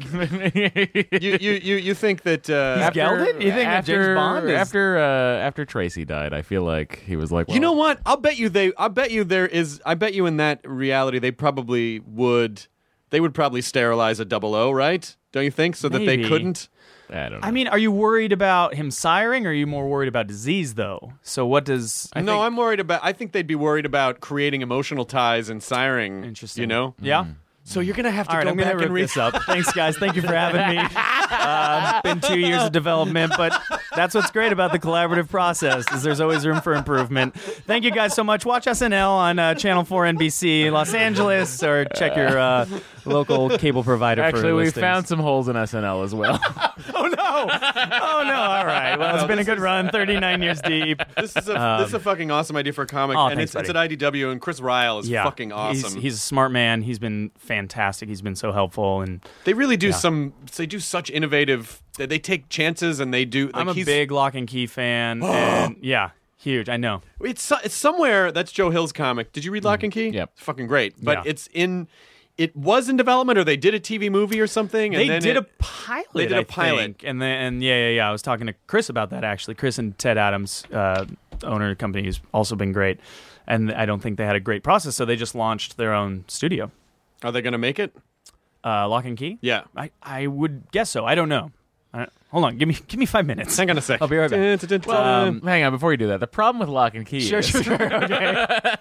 you, you, you, you think that, uh, He's gelded? You think that after, James Bond is- after uh, after Tracy died, I feel like he was like, you know well, what? I'll bet you they, I bet you there is, I bet you in that reality, they probably would, they would probably sterilize a double O, right? Don't you think? So that they Maybe. couldn't. I don't know. I mean, are you worried about him siring, or are you more worried about disease, though? So what does... no, think- I'm worried about. I think they'd be worried about creating emotional ties and siring. Interesting. You know. Yeah? So you're gonna have to All right, go I'm going back to and rip read. this up. Thanks, guys. Thank you for having me. Uh, been two years of development, but that's what's great about the collaborative process is there's always room for improvement. Thank you guys so much. Watch S N L on uh, Channel four N B C Los Angeles, or check your uh, local cable provider for Actually, we listings. found some holes in S N L as well. Oh, no. Oh, no. All right. Well, it's been a good run. thirty-nine years deep. This is a this is a fucking awesome idea for a comic, oh, and thanks, it's, it's buddy. at I D W, and Chris Ryle is Yeah. fucking awesome. He's, he's a smart man. He's been fantastic. He's been so helpful. And they really do some. They do such innovative. They, they take chances, and they do. Like I'm a he's, big Lock and Key fan. and yeah, huge. I know. It's so- it's somewhere. That's Joe Hill's comic. Did you read Lock and Key? Yep. It's fucking great. But Yeah. it's in. it was in development, or they did a T V movie or something. And They then did it, a pilot. They did a I pilot. think. and then and yeah, yeah, yeah. I was talking to Chris about that actually. Chris and Ted Adams, uh, owner of the company, has also been great, and I don't think they had a great process, so they just launched their own studio. Are they going to make it? Uh, Lock and Key? Yeah. I, I would guess so. I don't know. I don't, hold on, give me give me five minutes. Hang on a sec. I'll be right back. Dun, dun, dun, dun. Um, hang on, before you do that, the problem with Lock and Key Sure, is... sure, sure. Okay.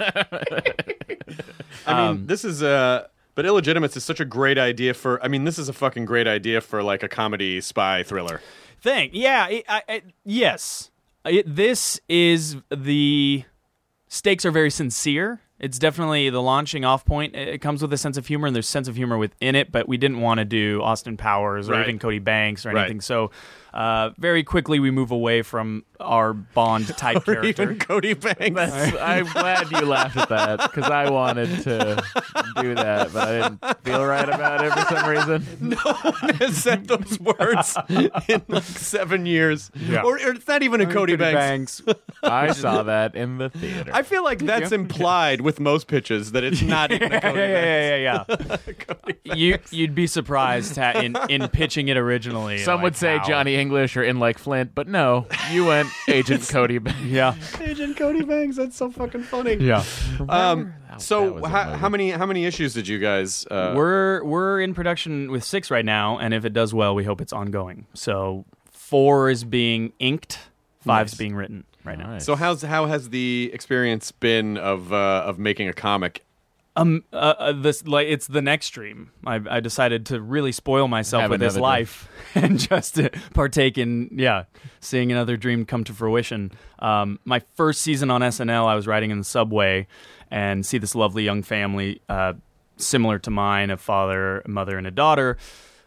I mean, Um, this is uh but Illegitimates is such a great idea for. I mean, this is a fucking great idea for like a comedy spy thriller. Thing, yeah, it, I, I, yes. It, this is the stakes are very sincere. It's definitely the launching off point. It, it comes with a sense of humor, and there's sense of humor within it. But we didn't want to do Austin Powers or Right. even Cody Banks or Right. anything. So uh, very quickly we move away from our Bond type Or character. even Cody Banks. I'm glad you laughed at that, because I wanted to do that, but I didn't feel right about it for some reason. No one has said those words in like seven years. Yeah. Or, or it's not even a Cody, Banks. I saw that in the theater. I feel like that's implied with most pitches that it's not even a yeah, Cody yeah, Banks. yeah, yeah, yeah. you you'd be surprised ha- in in pitching it originally. Some like, would say how- Johnny English or In Like Flint, but no, you went Agent Cody Banks. Yeah, Agent Cody Banks. That's so fucking funny. yeah. Um. That So was a how, movie. how many how many issues did you guys? Uh, we're we're in production with six right now, and if it does well, we hope it's ongoing. So four is being inked, five's Nice. being written right now. Nice. so how's how has the experience been of uh, of making a comic? Um, uh, uh, this like it's the next stream. I, I decided to really spoil myself Have with this another life and just to partake in yeah, seeing another dream come to fruition. Um, my first season on S N L, I was riding in the subway and see this lovely young family, uh, similar to mine, a father, a mother, and a daughter.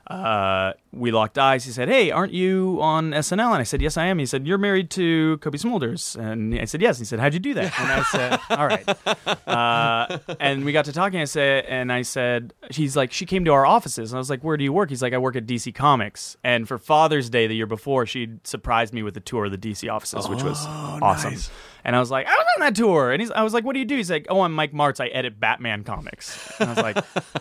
Uh, we locked eyes. He said, "Hey, aren't you on S N L?" And I said, "Yes, I am." He said, "You're married to Kobe Smulders." And I said, "Yes." He said, "How'd you do that?" And I said, "All right." Uh, and we got to talking. I said, and I said, "He's like, she came to our offices." And I was like, "Where do you work?" He's like, "I work at D C Comics." And for Father's Day the year before, she surprised me with a tour of the D C offices, which was awesome. nice. And I was like, I was on that tour. And he's, I was like, what do you do? He's like, oh, I'm Mike Martz. I edit Batman comics. And I was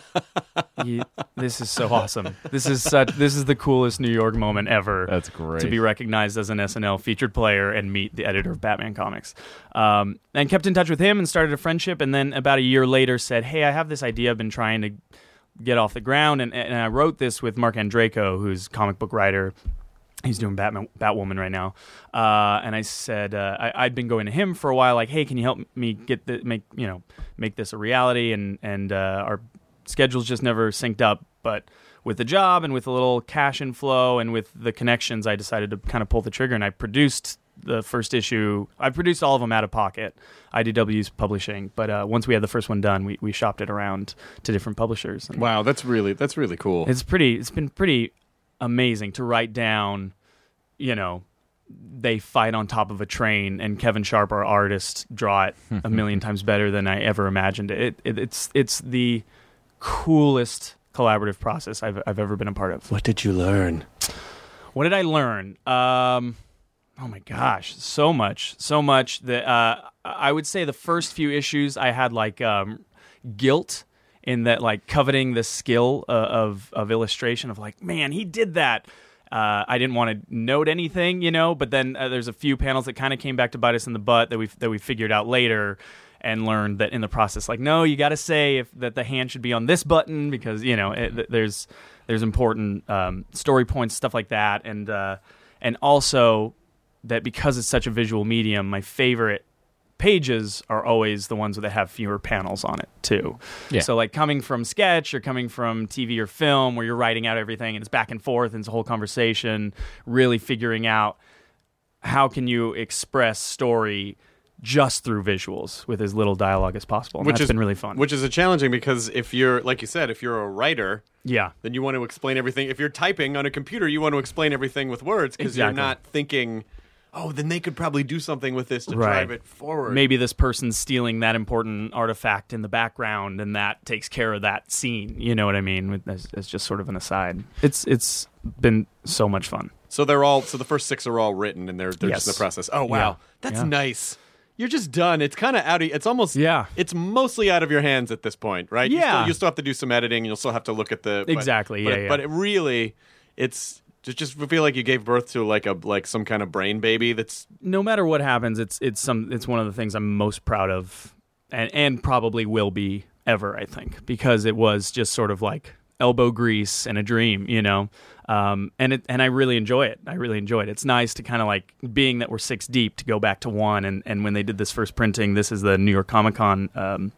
like, you, this is so awesome. This is such, this is the coolest New York moment ever. That's great. To be recognized as an S N L featured player and meet the editor of Batman comics. Um, and kept in touch with him and started a friendship. And then about a year later said, hey, I have this idea I've been trying to get off the ground. And, and I wrote this with Mark Andreyko, who's a comic book writer. He's doing Batman, Batwoman right now, uh, and I said uh, I, I'd been going to him for a while, like, "Hey, can you help me get the make you know make this a reality?" And and uh, our schedules just never synced up. But with the job and with a little cash inflow and with the connections, I decided to kind of pull the trigger. And I produced the first issue. I produced all of them out of pocket. I D W's publishing, but uh, once we had the first one done, we we shopped it around to different publishers. And Wow, that's really that's really cool. it's pretty. It's been pretty amazing to write down, you know, they fight on top of a train and Kevin Sharp, our artist, draw it a million times better than I ever imagined it. It, it. It's it's the coolest collaborative process I've I've ever been a part of. What did you learn? What did I learn? Um, oh my gosh, so much, so much that uh, I would say the first few issues I had like um, guilt in that, like coveting the skill uh, of of illustration of like, man, he did that. Uh, I didn't want to note anything, you know, but then uh, there's a few panels that kind of came back to bite us in the butt that we that we figured out later and learned that in the process, like, no, you got to say if that the hand should be on this button because, you know, it, there's there's important um, story points, stuff like that, and uh, and also that because it's such a visual medium, my favorite pages are always the ones that have fewer panels on it too. Yeah. So like coming from sketch or coming from T V or film where you're writing out everything and it's back and forth and it's a whole conversation, really figuring out how can you express story just through visuals with as little dialogue as possible. And Which that's is been really fun. Which is a challenging because if you're, like you said, if you're a writer, yeah. then you want to explain everything. If you're typing on a computer, you want to explain everything with words because you're Exactly. not thinking, oh, then they could probably do something with this to Right. drive it forward. Maybe this person's stealing that important artifact in the background, and that takes care of that scene. You know what I mean? As, as just sort of an aside. It's it's been so much fun. So they're all. So the first six are all written, and they're they're just in Yes. the process. Oh wow, Yeah. that's Yeah. nice. you're just done. It's kind of out of. It's almost. Yeah. It's mostly out of your hands at this point, right? You Yeah. still, you still have to do some editing. You'll still have to look at the. But, Exactly, But, yeah, yeah. but it really, it's just just feel like you gave birth to like a like some kind of brain baby. That's No matter what happens, it's it's some it's one of the things I'm most proud of, and and probably will be ever. I think because it was just sort of like elbow grease and a dream, you know. Um, and it and I really enjoy it. I really enjoy it. It's nice to kind of like being that we're six deep to go back to one. And, and when they did this first printing, this is the New York Comic Con um,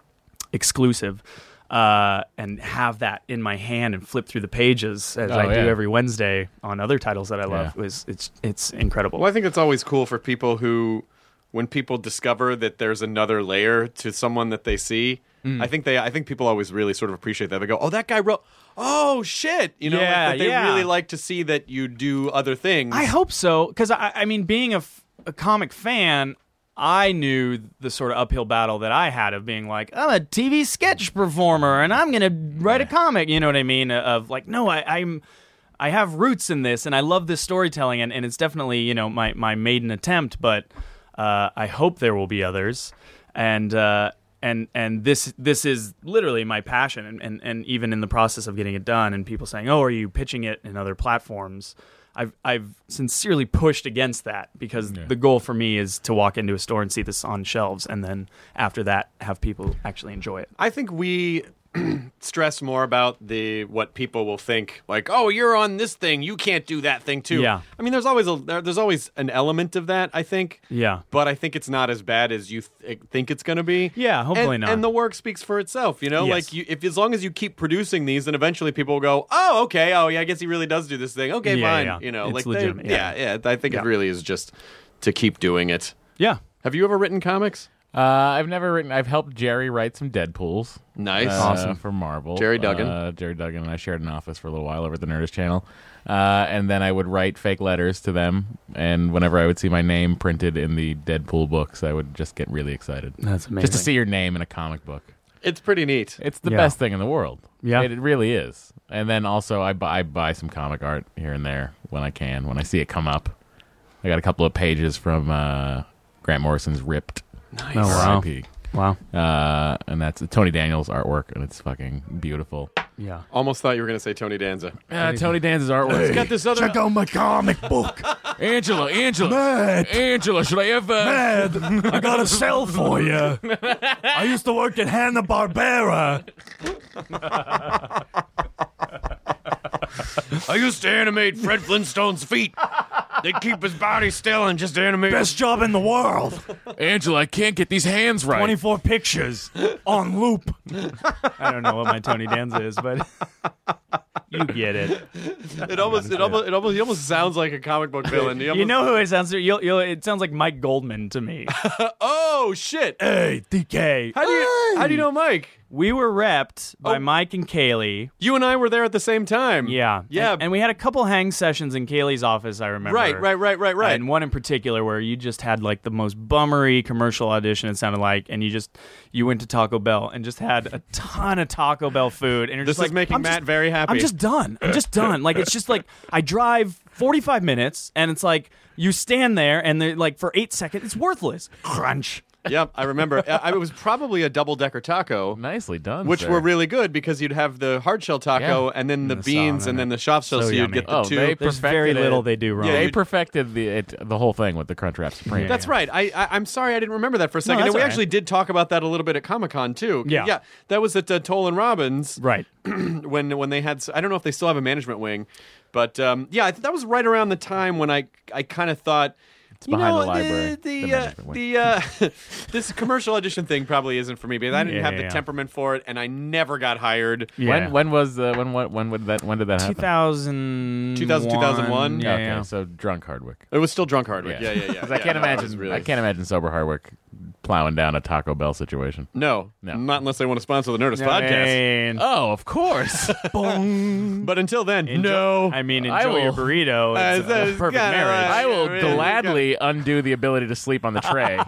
exclusive, uh, and have that in my hand and flip through the pages as Oh, I yeah. do every Wednesday on other titles that I love. Yeah. Was it's it's incredible. well, I think it's always cool for people who, when people discover that there's another layer to someone that they see. Mm. I think they. I think people always really sort of appreciate that. They go, "Oh, that guy wrote. Oh shit!" You know, like, Yeah, that they yeah. really like to see that you do other things. I hope so, because I, I mean, being a, f- a comic fan, I knew the sort of uphill battle that I had of being like, I'm a T V sketch performer and I'm gonna write a comic. You know what I mean? Of like, no, I, I'm, I have roots in this, and I love this storytelling, and, and it's definitely you know my my maiden attempt, but uh, I hope there will be others, and. Uh, And and this this is literally my passion, and, and, and even in the process of getting it done, and people saying, "Oh, are you pitching it in other platforms?" I've I've sincerely pushed against that because Yeah. the goal for me is to walk into a store and see this on shelves, and then after that, have people actually enjoy it. I think we stress more about the what people will think. Like, oh, you're on this thing, you can't do that thing too. Yeah. I mean, there's always a there, there's always an element of that. I think. Yeah. But I think it's not as bad as you th- think it's going to be. Yeah, hopefully and, not. And the work speaks for itself. You know, Yes. like you, if as long as you keep producing these, then eventually people will go, oh, okay, oh yeah, I guess he really does do this thing. Okay, Yeah, fine. yeah. You know, It's like they- legitimate, yeah, yeah. yeah. I think Yeah. it really is just to keep doing it. Yeah. Have you ever written comics? Uh, I've never written. I've helped Jerry write some Deadpools. Nice. uh, Awesome. for Marvel. Jerry Duggan. Uh, Jerry Duggan and I shared an office for a little while over at the Nerdist channel. Uh, and then I would write fake letters to them. And whenever I would see my name printed in the Deadpool books, I would just get really excited. That's amazing. Just to see your name in a comic book. It's pretty neat. It's the Yeah. best thing in the world. Yeah. It, it really is. And then also I buy, I buy some comic art here and there when I can, when I see it come up. I got a couple of pages from uh, Grant Morrison's Ripped. Nice. Oh, wow. R I P. Wow. Uh, and that's Tony Daniels' artwork, and it's fucking beautiful. Yeah. Almost thought you were going to say Tony Danza. Uh, Tony Danza's artwork. He's got this other. Check out my comic book. Angela, Angela, Mad. Angela, should I have? Uh... Mad, I got a cell for you. I used to work at Hanna-Barbera. I used to animate Fred Flintstone's feet. They'd keep his body still and just animate. Best job in the world. Angela, I can't get these hands right. twenty-four pictures on loop. I don't know what my Tony Danza is, but you get it. It almost, it almost, it almost, he almost sounds like a comic book villain. He You almost- know who it sounds? You'll, you'll, it sounds like Mike Goldman to me. Oh shit! Hey, D K. How do you, how do you know Mike? We were repped by Oh. Mike and Kaylee. You and I were there at the same time. Yeah. yeah. And, and we had a couple hang sessions in Kaylee's office, I remember. right, right, right, right, right. And one in particular where you just had like the most bummery commercial audition, it sounded like, and you just, you went to Taco Bell and just had a ton of Taco Bell food. And you're This just is like, making I'm Matt just- very happy. I'm just done. I'm just done. Like, it's just like, I drive forty-five minutes and it's like, you stand there and they're like, for eight seconds, it's worthless. Crunch. Yep, I remember. I, I- it was probably a double decker taco. Nicely done, Which sir. were really good because you'd have the hard shell taco Yeah. and then the And the beans salmon. and then the soft shell, So so, you'd yummy. get the Oh, two. they There's perfected very it. little they do wrong. Yeah, They you'd- perfected the it, the whole thing with the Crunchwrap Supreme. Yeah. That's right. I, I I'm sorry I didn't remember that for a second. that's and we all right. actually did talk about that a little bit at Comic Con too. Yeah. yeah. That was at uh, Toll and Robbins Right. when when they had. I don't know if they still have a management wing, but um, yeah, I think that was right around the time when I I kind of thought. It's you behind know, the library, The the the, uh, management wing. the uh, this commercial audition thing probably isn't for me because I didn't Yeah, have yeah, the yeah. temperament for it, and I never got hired. Yeah. When when was uh, when when when would that when did that happen? two thousand two thousand, two thousand one? Yeah, okay, yeah. so drunk Hardwick. It was still drunk Hardwick. Yeah, yeah, yeah. 'Cause I yeah, can't no, it imagine. was really- I can't imagine sober Hardwick plowing down a Taco Bell situation. No, No. not unless they want to sponsor the Nerdist I podcast. mean, Oh, of course. But until then, enjoy- no. I mean, I enjoy your will- burrito. It's Uh, a it's perfect kinda marriage. I will Yeah, really, gladly undo the ability to sleep on the tray.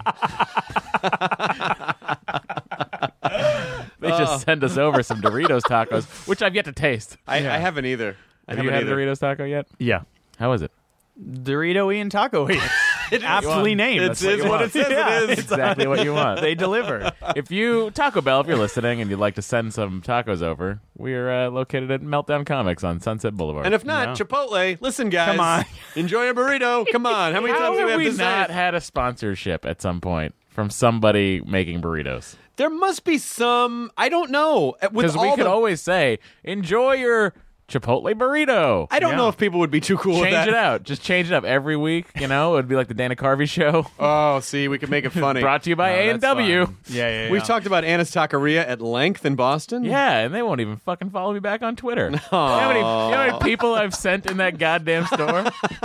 They just send us over some Doritos tacos, which I've yet to taste. I, I haven't either. I Have you haven't had a either. Doritos taco yet? Yeah. How is it? Dorito and taco. aptly named. It's, That's it's what it says Yeah, it is. it's- Exactly what you want. They deliver. If you Taco Bell, if you're listening and you'd like to send some tacos over, we're uh, located at Meltdown Comics on Sunset Boulevard. And if not, No. Chipotle, listen, guys. Come on. Enjoy a burrito. Come on. How many How times do we have have we to say not it? had a sponsorship at some point from somebody making burritos? There must be some, I don't know. With Because we all could the, always say, enjoy your Chipotle burrito. I don't Yeah. know if people would be too cool with Change that. it out. Just change it up every week. You know, it would be like the Dana Carvey show. Oh, see, we could make it funny. Brought to you by Oh, A and that's W. fine. Yeah, yeah, yeah. We've talked about Anna's Taqueria at length in Boston. Yeah, and they won't even fucking follow me back on Twitter. You know how many, you know how many people I've sent in that goddamn store?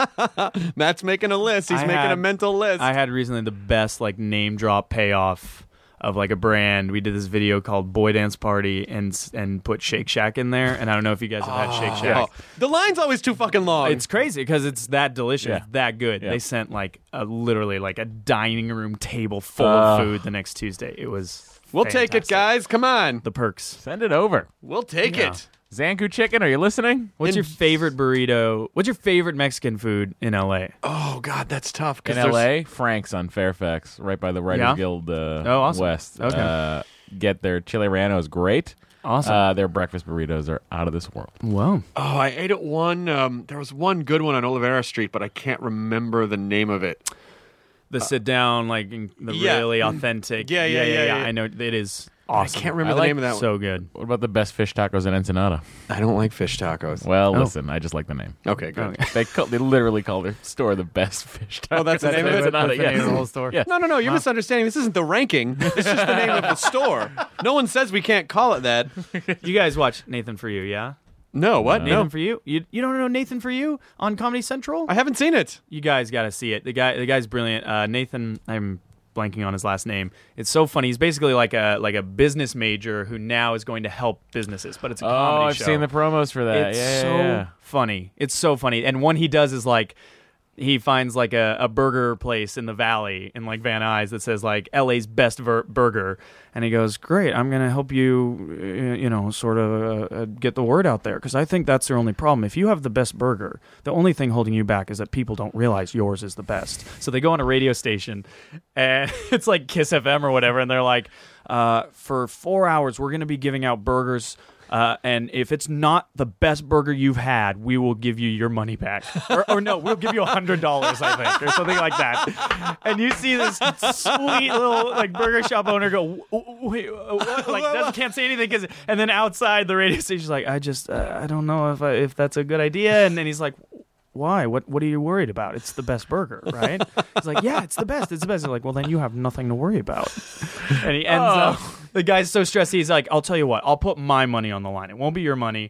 Matt's making a list. He's I making a had- mental list. I had recently the best like name drop payoff of like a brand. We did this video called Boy Dance Party and and put Shake Shack in there. And I don't know if you guys have had Shake Shack. Oh, the line's always too fucking long. It's crazy because it's that delicious, Yeah. that good. Yeah. They sent like a literally like a dining room table full Uh. of food the next Tuesday. It was we'll take it, fantastic. guys. Come on. The perks. Send it over. We'll take Yeah. it. Zanku Chicken, are you listening? What's In- your favorite burrito? What's your favorite Mexican food in L A? Oh, God, that's tough. 'cause In there's- L A, Frank's on Fairfax, right by the Writers Yeah? Guild uh, Oh, awesome. West. Okay. Uh, get their chile relleno is great. Awesome. Uh, their breakfast burritos are out of this world. Whoa. Oh, I ate at one. Um, there was one good one on Olivera Street, but I can't remember the name of it. The sit down, like in- the yeah. really authentic. Yeah, yeah, yeah, yeah. I know it is awesome. I can't remember I the like name of that one. So good. What about the best fish tacos in Ensenada? I don't like fish tacos. Well, Oh. listen, I just like the name. Okay, good. They call, they literally call their store the best fish tacos. Oh, that's the name of it? Ensenada, That's the yes. name of the whole store? Yes. No, no, no. You're misunderstanding. This isn't the ranking. It's just the name of the store. No one says we can't call it that. You guys watch Nathan For You, yeah? No, what? Nathan No. For You? You you don't know Nathan For You on Comedy Central? I haven't seen it. You guys got to see it. The guy the guy's brilliant. Uh, Nathan, I'm blanking on his last name. It's so funny. He's basically like a like a business major who now is going to help businesses, but it's a Oh, comedy I've show. seen the promos for that. It's yeah, yeah, so yeah. funny. It's so funny. And one he does is like he finds like a, a burger place in the valley in like Van Nuys that says like L A's best ver- burger, and he goes, "Great, I'm gonna help you, uh, you know, sort of uh, uh, get the word out there because I think that's their only problem. If you have the best burger, the only thing holding you back is that people don't realize yours is the best. So they go on a radio station, and it's like Kiss F M or whatever, and they're like, uh, for four hours we're gonna be giving out burgers." Uh, and if it's not the best burger you've had, we will give you your money back. Or, or no, we'll give you a hundred dollars, I think, or something like that. And you see this sweet little like burger shop owner go, wait, what? Like doesn't can't say anything, cause, and then outside the radio station's like, I just, uh, I don't know if I, if that's a good idea. And then he's like, why? What What are you worried about? It's the best burger, right? He's like, yeah, it's the best. It's the best. They're like, well, then you have nothing to worry about. And he ends Oh. up, the guy's so stressed. He's like, I'll tell you what, I'll put my money on the line. It won't be your money.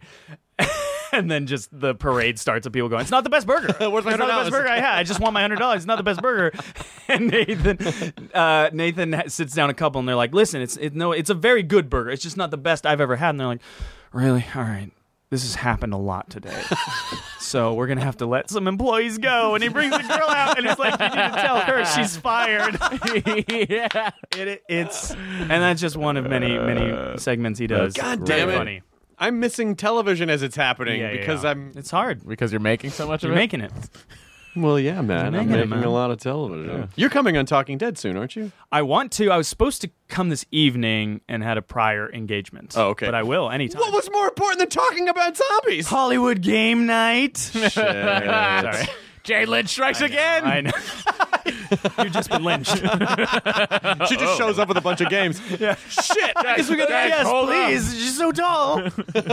And then just the parade starts of people going, it's not the best burger. Where's my It's not the $100? best burger I had. I just want my hundred dollars. It's not the best burger. And Nathan, uh, Nathan ha- sits down a couple, and they're like, listen, it's it, no, it's a very good burger. It's just not the best I've ever had. And they're like, really? All right. This has happened a lot today. So we're going to have to let some employees go. And he brings the girl out, and he's like, you need to tell her she's fired. yeah. It, it's And that's just one of many, many segments he does. God Very damn it. funny. I'm missing television as it's happening Yeah, yeah, because yeah. I'm. It's hard. Because you're making so much You're of it? making it. Well, yeah, man. You're I'm making it, making man. a lot of television. You're coming on Talking Dead soon, aren't you? I want to. I was supposed to come this evening and had a prior engagement. Oh, okay. But I will anytime. What was more important than talking about zombies? Hollywood game night? Sorry. Jay Lynch strikes I know, again. I know. You've just been lynched. She just shows up with a bunch of games. Yeah. Shit. I guess we got Yes, hold please. She's so tall.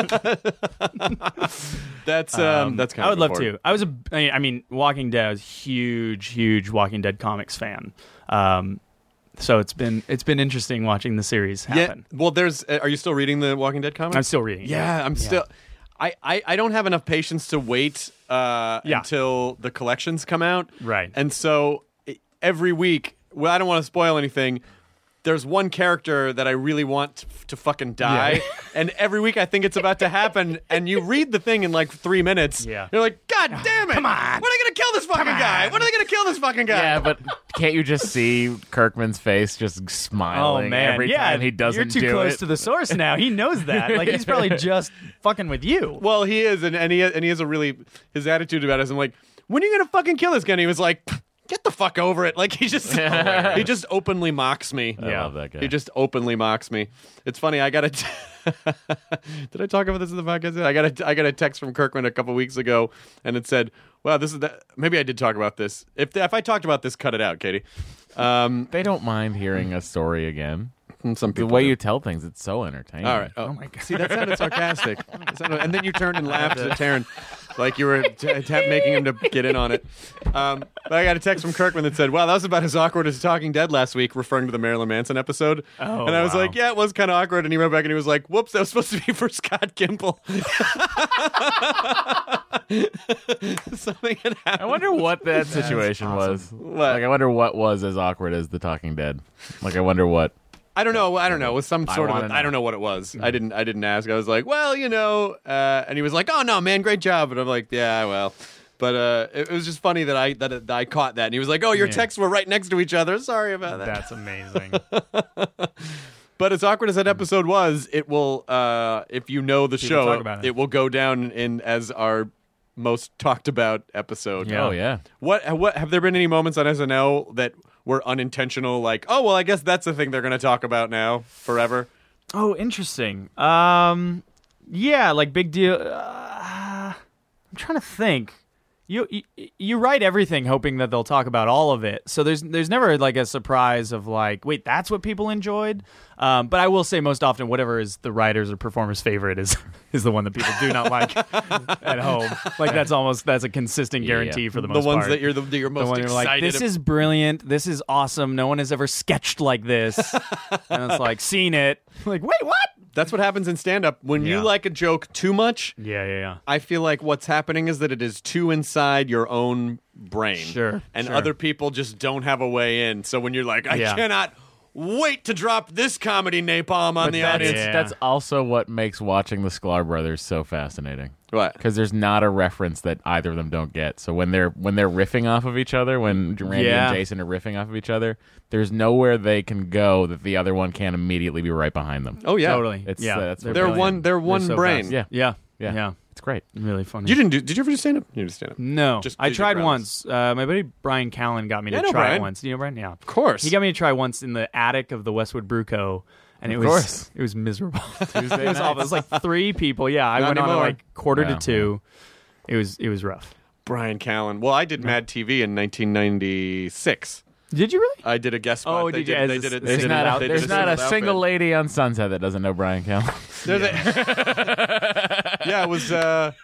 That's um, that's kind I of would love important. to. I was a. I mean, Walking Dead. I was a huge, huge Walking Dead comics fan. Um, so it's been it's been interesting watching the series happen. Yeah. Well, there's. Uh, are you still reading the Walking Dead comics? I'm still reading. it. Yeah, I'm still. I, I, I don't have enough patience to wait uh, Yeah. until the collections come out. Right. And so i- every week, well, I don't want to spoil anything. There's one character that I really want to, to fucking die, and every week I think it's about to happen. And you read the thing in like three minutes. Yeah. You're like, God damn it! Come on. When are they gonna kill this fucking guy? When are they gonna kill this fucking guy? Yeah, but can't you just see Kirkman's face just smiling Oh man, every yeah, time he doesn't You're too do close it? to the source now. He knows that. Like he's probably just fucking with you. Well, he is, and, and he and he has a really his attitude about it is I'm like, when are you gonna fucking kill this guy? And he was like, God get the fuck over it. Like he just he just openly mocks me. I love that guy. He just openly mocks me. It's funny. I got a. T- Did I talk about this in the podcast? I got a I got a text from Kirkman a couple weeks ago, and it said, "Wow, this is that." Maybe I did talk about this. If if I talked about this, cut it out, Katie. Um, They don't mind hearing a story again. some The people way do. you tell things, it's so entertaining. All right. Oh, my God. See, that sounded sarcastic. That sounded- and then you turned and laughed at Taryn, like you were t- t- making him to get in on it. Um, but I got a text from Kirkman that said, "Wow, that was about as awkward as Talking Dead last week," referring to the Marilyn Manson episode. Oh, and I was wow. like, "Yeah, it was kind of awkward." And he went back and he was like, "Whoops, that was supposed to be for Scott Gimple." Something had happened. I wonder what that situation was. What? Like, I wonder what was as awkward as The Talking Dead. Like, I wonder what. I don't know. I don't know. It was some I sort of. wanna A, know. I don't know what it was. I didn't. I didn't ask. I was like, well, you know. Uh, and he was like, oh no, man, great job. And I'm like, yeah, well. But uh, it, it was just funny that I that, that I caught that. And he was like, oh, your Yeah. texts were right next to each other. Sorry about that. That's amazing. But as awkward as that episode was, it will. Uh, if you know the People show, talk about it. it will go down in as our most talked about episode. Yeah. Oh, yeah. What what have there been any moments on S N L that were unintentional? Like, oh well, I guess that's the thing they're going to talk about now forever. Oh, interesting. Um, yeah, like big deal. Uh, I'm trying to think. You, you you write everything hoping that they'll talk about all of it. So there's there's never like a surprise of like, wait, that's what people enjoyed. Um, but I will say most often, whatever is the writer's or performer's favorite is is the one that people do not like at home. Like that's almost that's a consistent guarantee Yeah. for the The most ones part. that you're the, that you're the most one you're excited. like, this ab- is brilliant. This is awesome. No one has ever sketched like this. And it's like, seen it. Like, wait, what? That's what happens in stand-up. When you Yeah. like a joke too much, Yeah, yeah, yeah. I feel like what's happening is that it is too inside your own brain. Sure, And sure. other people just don't have a way in. So when you're like, I Yeah. cannot wait to drop this comedy napalm on the that's, audience. Yeah. that's also what makes watching the Sklar brothers so fascinating. What? Because there's not a reference that either of them don't get. So when they're when they're riffing off of each other, when Randy Yeah. and Jason are riffing off of each other, there's nowhere they can go that the other one can't immediately be right behind them. Oh, yeah. Totally. It's, yeah. uh, that's what They're brilliant. one, they're one so brain. fast. Yeah, Yeah. yeah, Yeah. It's great. Really funny. You didn't do, did you ever do stand-up? You did stand-up. No. Just I music tried rounds. once. Uh, my buddy Brian Callen got me Yeah, I to know try Brian. it once. Do you know Brian? Yeah. Of course. He got me to try once in the attic of the Westwood Brew Co. And it Of was course. it was miserable. Tuesday it was awful. It was like three people. Yeah, I Not went on anymore. at like quarter Yeah. to two. It was it was rough. Brian Callen. Well, I did Mad T V in nineteen ninety-six. Did you really? I did a guest spot. Oh, they did you? did, As they a- did it. as They There's did not, it- a, they there's did not a single single outfit. lady on Sunset that doesn't know Brian Callen. There's a- yeah, it was. Uh,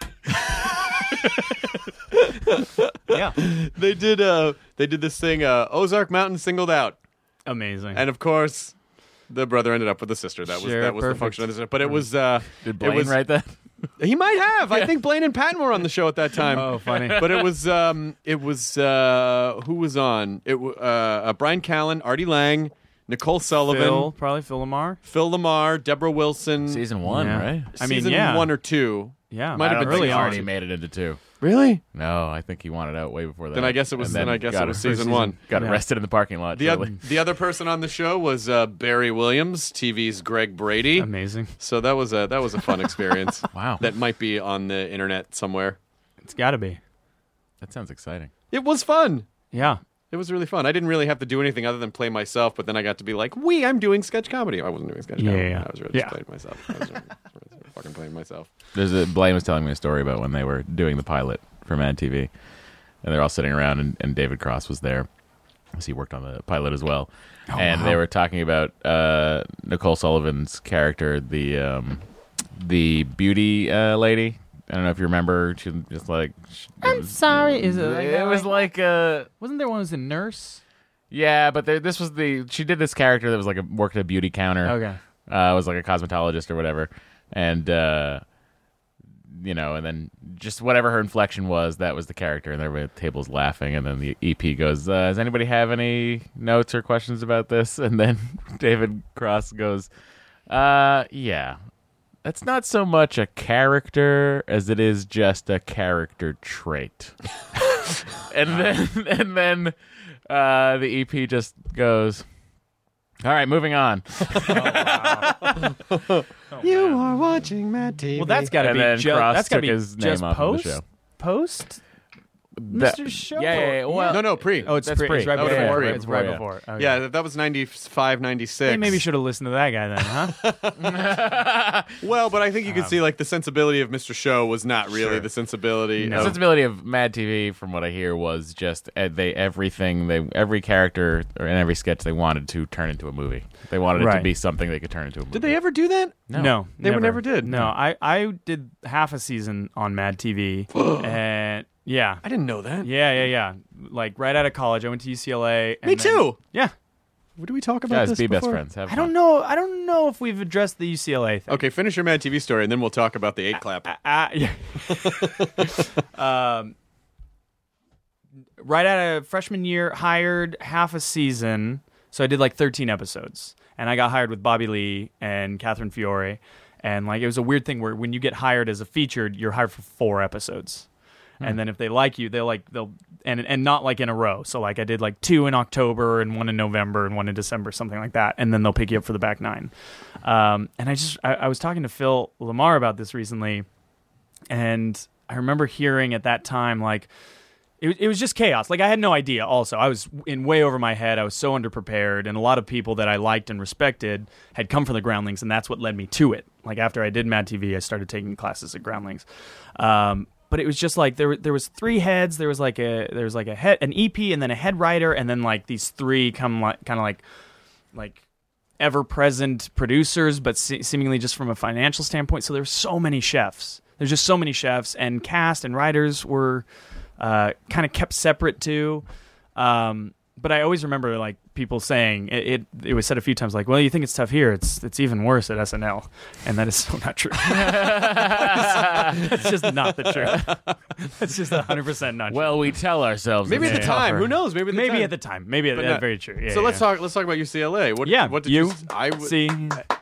Yeah. they did. Uh, they did this thing. Uh, Ozark Mountain singled out, Amazing. and of course, the brother ended up with the sister. That was Sure, that was the perfect. function of this. But it was. Uh, Did it Blaine was, write that? He might have. I think Blaine and Patton were on the show at that time. Oh, funny. But it was. Um, it was. Uh, who was on? It. w- Uh, uh, Brian Callen, Artie Lang, Nicole Sullivan, Phil, probably Phil Lamar. Phil Lamar, Deborah Wilson. Season one, Yeah. right? I mean, season yeah. one or two. Yeah. Might I have don't been think early he on. already made it into two. Really? No, I think he wanted out way before that. Then I guess it was- And then I guess got it was ar- season one. Got Yeah. arrested in the parking lot. The, shortly. oth- the other person on the show was uh, Barry Williams, T V's Greg Brady. Amazing. So that was a that was a fun experience. Wow. That might be on the internet somewhere. It's got to be. That sounds exciting. It was fun. Yeah. It was really fun. I didn't really have to do anything other than play myself, but then I got to be like, "We, I'm doing sketch comedy." I wasn't doing sketch Yeah, comedy. yeah. I was really Yeah. just playing myself. I was really, really fucking playing myself. There's a, Blaine was telling me a story about when they were doing the pilot for Mad T V, and they're all sitting around, and, and David Cross was there, because he worked on the pilot as well, and wow. they were talking about uh, Nicole Sullivan's character, the um, the beauty uh, lady. I don't know if you remember. She was just like, I'm sorry. Is it? Like it was like a. Wasn't there one who was a nurse? Yeah, but there, this was the she did this character that was like a, worked at a beauty counter. Okay. Uh, was like a cosmetologist or whatever, and uh, you know, and then just whatever her inflection was, that was the character, and everybody at the table's laughing, and then the E P goes, uh, "Does anybody have any notes or questions about this?" And then David Cross goes, "Uh, yeah." That's not so much a character as it is just a character trait. and then and then uh, the E P just goes, all right, moving on. You are watching Mad T V. Well, that's got to And be then ju- Cross that's got to took be his name just off of the post show. post Mister Show. Yeah, yeah, yeah. Well, No, no, pre. Oh, it's That's pre. pre. It's right That was before. pre. It's right Yeah. before. Okay. Yeah, that was ninety-five, ninety-six. Hey, maybe you should have listened to that guy then, huh? Well, but I think you can see like the sensibility of Mister Show was not really Sure. the sensibility. The of, sensibility of Mad T V, from what I hear, was just uh, they everything they every character or in every sketch they wanted to turn into a movie. They wanted it to Right. be something they could turn into a movie. Did they ever do that? No. They were never did. No, I, I did half a season on Mad T V, and yeah, I didn't know that. yeah, yeah, yeah. Like right out of college, I went to U C L A. And Me then- too. Yeah, What do we talk about? Guys, this be best before? friends. Have I fun. don't know. I don't know if we've addressed the U C L A thing. Okay, finish your Mad T V story, and then we'll talk about the eight clap. Uh, yeah. um, right out of freshman year, hired half a season. So I did like thirteen episodes. And I got hired with Bobby Lee and Catherine Fiore. And like it was a weird thing where when you get hired as a featured, you're hired for four episodes. And then if they like you, they'll like they'll and and not like in a row. So like I did like two in October and one in November and one in December, something like that. And then they'll pick you up for the back nine. Um, and I just I, I was talking to Phil Lamar about this recently, and I remember hearing at that time like it it was just chaos. Like I had no idea. Also, I was in way over my head. I was so underprepared, and a lot of people that I liked and respected had come from the Groundlings, and that's what led me to it. Like after I did Mad T V, I started taking classes at Groundlings. Um, But it was just like there there was three heads. There was like a there was like a head an E P and then a head writer and then like these three come like kind of like like ever present producers, but se- seemingly just from a financial standpoint. So there's so many chefs. There's just so many chefs, and cast and writers were uh, kind of kept separate too. Um, but I always remember like people saying it, it. It was said a few times like, "Well, you think it's tough here? It's it's even worse at S N L," and that is so not true. That's just not the truth. That's just one hundred percent not true. Well, we tell ourselves. Maybe it's at the time. tougher. Who knows? Maybe at the maybe time. at the time. Maybe at, But that's not- very true. Yeah, so yeah, let's yeah. talk. Let's talk about U C L A. What? Yeah, What did you, you? s- I w- C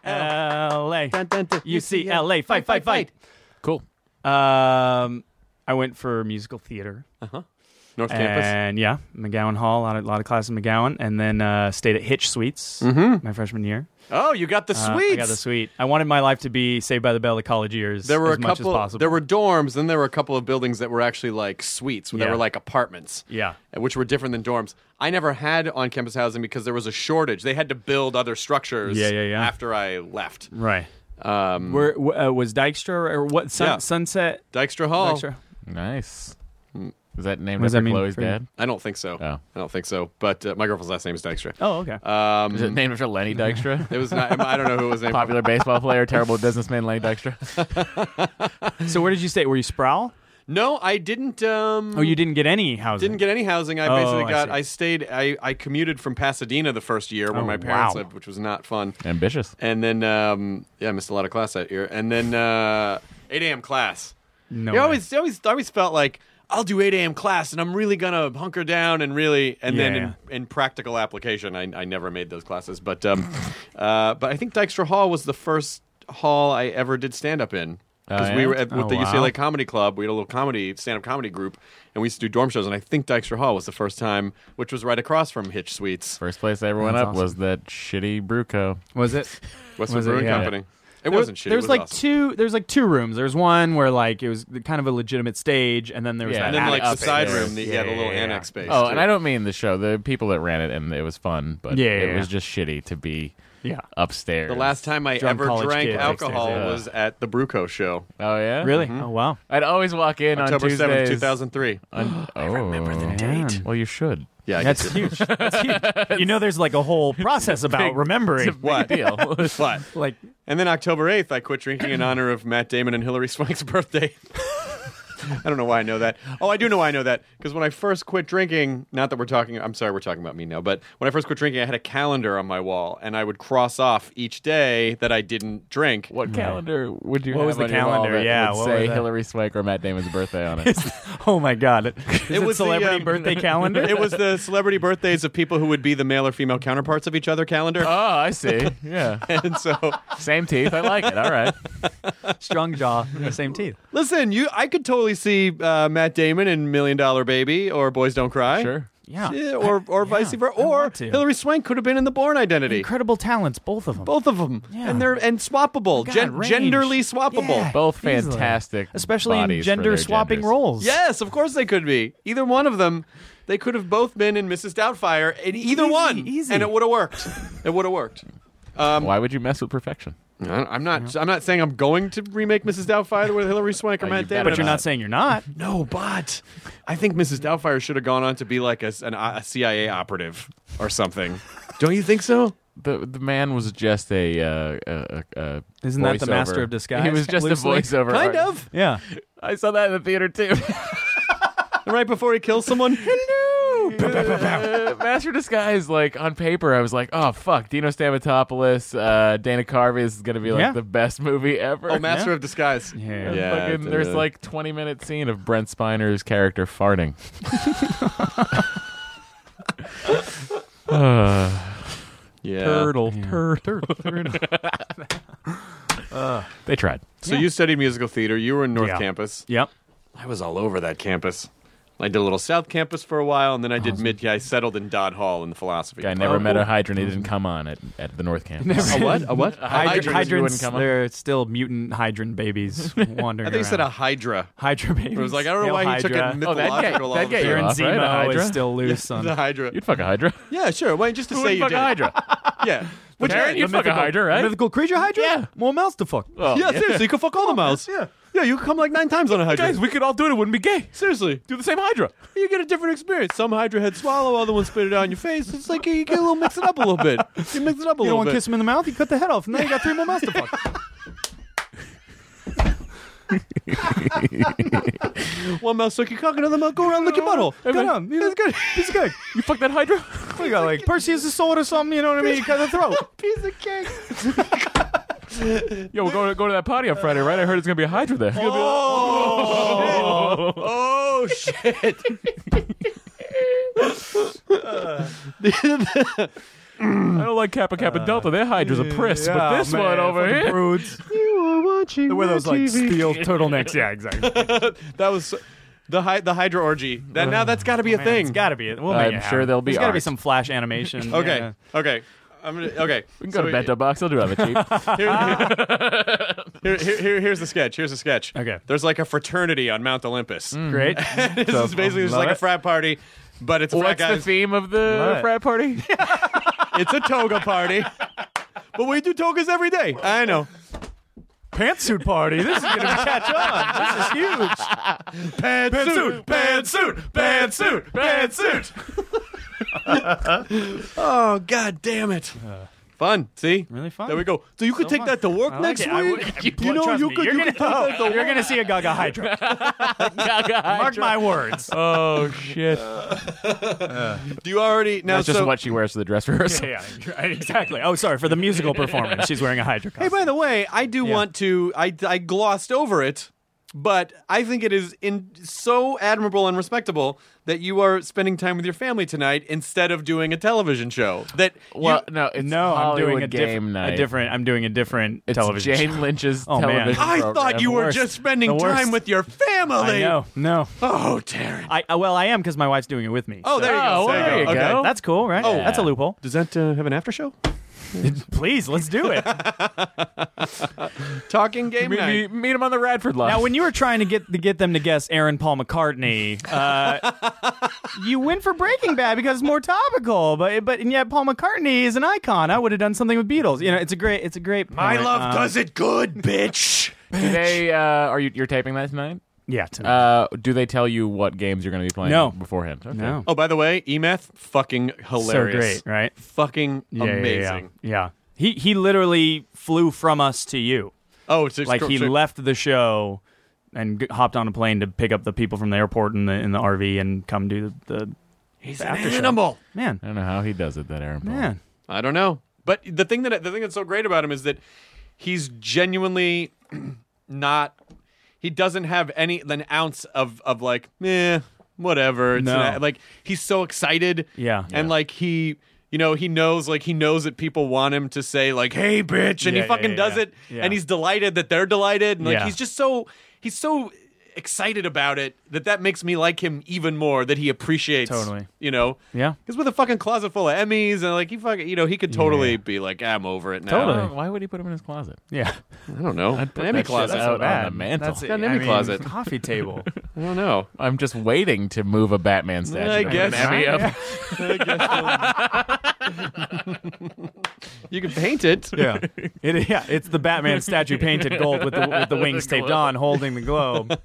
L A. U C L A. Fight, fight, fight. Cool. Um, I went for musical theater. North Campus. And yeah, McGowan Hall, a lot of, lot of classes in McGowan, and then uh, stayed at Hitch Suites my freshman year. Oh, you got the Uh, suites. I got the suite. I wanted my life to be Saved by the Bell, the college years, There were as a much couple. as possible. There were dorms, then there were a couple of buildings that were actually like suites. That Yeah. were like apartments. Yeah. Which were different than dorms. I never had on-campus housing because there was a shortage. They had to build other structures. Yeah, yeah, yeah. After I left, right. um, Where w- uh, was Dykstra or what? Sun, Yeah. Sunset. Dykstra Hall. Dykstra? Nice. Is that named What does after that mean Chloe's for you? dad? I don't think so. Oh. I don't think so. But uh, my girlfriend's last name is Dykstra. Oh, okay. Um, Is it named after Lenny Dykstra? it was not. I don't know who it was named. Popular baseball player, terrible businessman Lenny Dykstra. So where did you stay? Were you Sproul? No, I didn't. Um, Oh, you didn't get any housing. Didn't get any housing. I Oh, basically I got. see. I, stayed. I, I commuted from Pasadena the first year where Oh, my parents wow. lived, which was not fun. Ambitious. And then, um, yeah, I missed a lot of class that year. And then uh, eight a.m. class. No. I way. always, always, always felt like I'll do eight a.m. class, and I'm really gonna hunker down and really. And then Yeah. in, in practical application, I, I never made those classes. But um, uh, but I think Dykstra Hall was the first hall I ever did stand up in. Because Oh, we yeah? were at, with Oh, the U C L A wow. Comedy Club, we had a little comedy stand-up comedy group, and we used to do dorm shows. And I think Dykstra Hall was the first time, which was right across from Hitch Suites, First place I ever went That's up was that shitty Bruco. Was it? Westwood Was it? Brewing Yeah. Company. It There- wasn't shitty. There's it was like awesome. two. There's like two rooms. There's one where like it was kind of a legitimate stage, and then there was Yeah, that and then like attic the space. side upstairs. room, the, yeah, the little yeah, annex space. Oh, too. and I don't mean the show. The people that ran it, and it was fun, but Yeah, it yeah, was yeah. just shitty to be Yeah. upstairs. The last time I Drunk ever college drank kid alcohol upstairs, yeah. was at the Bruco show, Oh yeah, Really? Oh wow. I'd always walk in October on Tuesdays. seventh, two thousand three. On, oh, I remember the date. Well, you should. Yeah, I That's guess huge. That's huge. You know, there's like a whole process about big- remembering. What? deal. What? Like, And then October eighth, I quit drinking in honor of Matt Damon and Hillary Swank's birthday. I don't know why I know that. Oh, I do know why I know that. Because when I first quit drinking, not that we're talking, I'm sorry, we're talking about me now, but when I first quit drinking, I had a calendar on my wall, and I would cross off each day that I didn't drink. What calendar would you What have was the on your wall calendar? that Yeah, would what say was that? Hillary Swank or Matt Damon's birthday on it? oh my god, is it, was the, celebrity um, birthday calendar? It was the celebrity birthdays of people who would be the male or female counterparts of each other calendar. Oh, I see. Yeah. And so, Same teeth. I like it. All right. strong jaw, same teeth. listen, you, I could totally see uh, Matt Damon in Million Dollar Baby or Boys Don't Cry. Sure. Yeah. Yeah, or or Yeah, vice versa. I Or want to. Hillary Swank could have been in the Bourne Identity. Incredible talents, both of them. Both of them, Yeah. and they're and swappable, God, gen- range. genderly swappable. Yeah. Both Easily. fantastic, Especially in bodies for gender their swapping genders. roles. Yes, of course they could be. Either one of them, they could have both been in Missus Doubtfire, in either Easy, one, easy. and it would have worked. It would have worked. Um, Why would you mess with perfection? I- I'm not. I'm not saying I'm going to remake Missus Doubtfire with Hillary Swank or Oh, Matt you better Damon. But you're not. not saying you're not. No, but I think Missus Doubtfire should have gone on to be like a, an, a C I A operative or something. Don't you think so? The the man was just a. Uh, a, a Isn't that the voiceover. master of disguise, He was just loosely? a voiceover. Kind art- of. Yeah. I saw that in the theater too. Right before he kills someone. Hello. Uh, Master of Disguise, like on paper, I was like, oh fuck, Dino Stamatopoulos, uh, Dana Carvey is gonna be like Yeah. the best movie ever. Oh, Master of Disguise. Yeah. And Yeah, fucking- it's, uh, there's like twenty minute scene of Brent Spiner's character farting. Uh, Yeah. Turtle. Tur- turtle. Turtle. they tried. So you studied musical theater. You were in North Yeah. Campus. Yep. I was all over that campus. I did a little South Campus for a while, and then I did mid. I settled in Dodd Hall in the philosophy. Guy department. never met a hydrant. He didn't come on at, at the North Campus. A what? A what? A A hydrant. hydrant. You Hydrants, wouldn't come on? they're still mutant hydrant babies wandering I think you said a around. Hydra. Hydra babies. It was like I don't know Hail why he took it Hydra. Oh, that'd get- mythological. all that'd of a get you sudden. Your off, right? A Zemo Hydra? is still loose on The Hydra. You'd fuck a Hydra. Yeah, sure. Why don't you just to Who say would you fuck did? a Hydra? Yeah. Which Karen, you'd fuck a Hydra, right? Mythical creature Hydra? Yeah. More mouths to fuck. Oh, yeah, seriously, you could fuck all the mouths. Yeah. Yeah, you could come like nine times on a Hydra. Guys, we could all do it. It wouldn't be gay. seriously. Do the same Hydra. You get a different experience. Some Hydra heads swallow, other ones spit it out in your face. It's like you, you get a little mix it up a little bit. You mix it up a You don't little want to bit. kiss him in the mouth? You cut the head off, and now you got three more mouths to fuck. One mouth suck your cock, another mouth go around lick your butthole. Good on. That's good. Piece of cake. You fuck that Hydra? We got like Perseus' sword or something, you know what I mean? You cut the throat. Piece of cake. Yo, we're going to go to that party on Friday, right? I heard it's gonna be a Hydra there. Oh, oh shit. I don't like Kappa Kappa Delta. Their Hydra's a priss, but Yeah, this man, one over fucking here. broods. You are watching They wear those like T V. steel turtlenecks. Yeah, exactly. That was the hy- the Hydra orgy. That now that's got to be a Man, thing. It's got to be it. We'll I'm make it sure happen. there'll be There's got to be art. some flash animation. Okay. Yeah. Okay. I'm gonna. Okay. We can go So to Bento Box. They'll do have it cheap. Here, here, here, here's the sketch. Here's the sketch. Okay. There's like a fraternity on Mount Olympus. Great. this So, is basically just love like a it. frat party, but it's frat What's the guys. theme of the Love it. frat party? It's a toga party. But we do togas every day. I know. Pantsuit party. This is going to catch on. This is huge. Pantsuit, pantsuit, pantsuit, pantsuit. Oh, god damn it. Fun. See? Really fun. There we go. So you could So take fun. that to work I like next it. I week. would- you, you know, trust you me. could, You're you gonna, could take that to You're work. going to see a Gaga Hydra. Gaga Mark Hydra. my words. Oh shit! Do you already now? That's just so, what she wears to the dress rehearsal. Yeah, yeah, exactly. Oh, sorry. For the musical performance, she's wearing a Hydra Hey, costume. by the way, I do Yeah. want to. I, I glossed over it, but I think it is in so admirable and respectable that you are spending time with your family tonight instead of doing a television show. That Well, you, no, it's no, I'm Hollywood doing a, diff- game night. a different. I'm doing a different It's television. Jane show. Lynch's Oh, man. television I program. thought you The were worst. just spending The worst. time with your family. I know. No. Oh, Taryn. I uh, well, I am because my wife's doing it with me. Oh, there you go. Oh, well, there you Okay. go. That's cool, right? Oh. That's a loophole. Does that uh, have an after show? Please, let's do it. Talking game Meet, night. meet, meet him on the Radford lot. Now, when you were trying to get to get them to guess Aaron Paul McCartney, uh, you went for Breaking Bad because it's more topical. But but and yet Paul McCartney is an icon. I would have done something with Beatles. You know, it's a great it's a great. My point. love Uh, does it good, bitch. do they? Uh, are you? You're taping that tonight? Yeah. tonight. Uh, do they tell you what games you're going to be playing No. beforehand? Okay. no. Oh, by the way, E-Meth, fucking hilarious. So great, right? Fucking Yeah, yeah, yeah, amazing. Yeah, yeah. He he literally flew from us to you. Oh, it's Like he left the show and g- hopped on a plane to pick up the people from the airport in the in the R V and come do the, the He's the an after show. animal. Man, I don't know how he does it, that Aaron Paul. man. I don't know, but the thing that the thing that's so great about him is that he's genuinely not. He doesn't have any an ounce of of like, eh, whatever. It's No. not- like he's so excited. Yeah. and like he. You know, he knows, like, he knows that people want him to say, like, hey, bitch, and Yeah, he fucking yeah, does yeah. it, Yeah. and he's delighted that they're delighted, and, like, Yeah. he's just so, he's so excited about it that that makes me like him even more. That he appreciates, Totally. you know, Yeah. Because with a fucking closet full of Emmys and like he fucking, you know, he could totally Yeah. be like, I'm over it now. Totally. Oh, why would he put him in his closet? Yeah. I don't know. I'd put An Emmy that shit closet. out on the mantle. That's Got an I Emmy mean, closet. Coffee table. I don't know. I'm just waiting to move a Batman statue. I to guess. put an Emmy up. You can paint it. Yeah. It, yeah. It's the Batman statue painted gold with the with the wings taped on, holding the globe.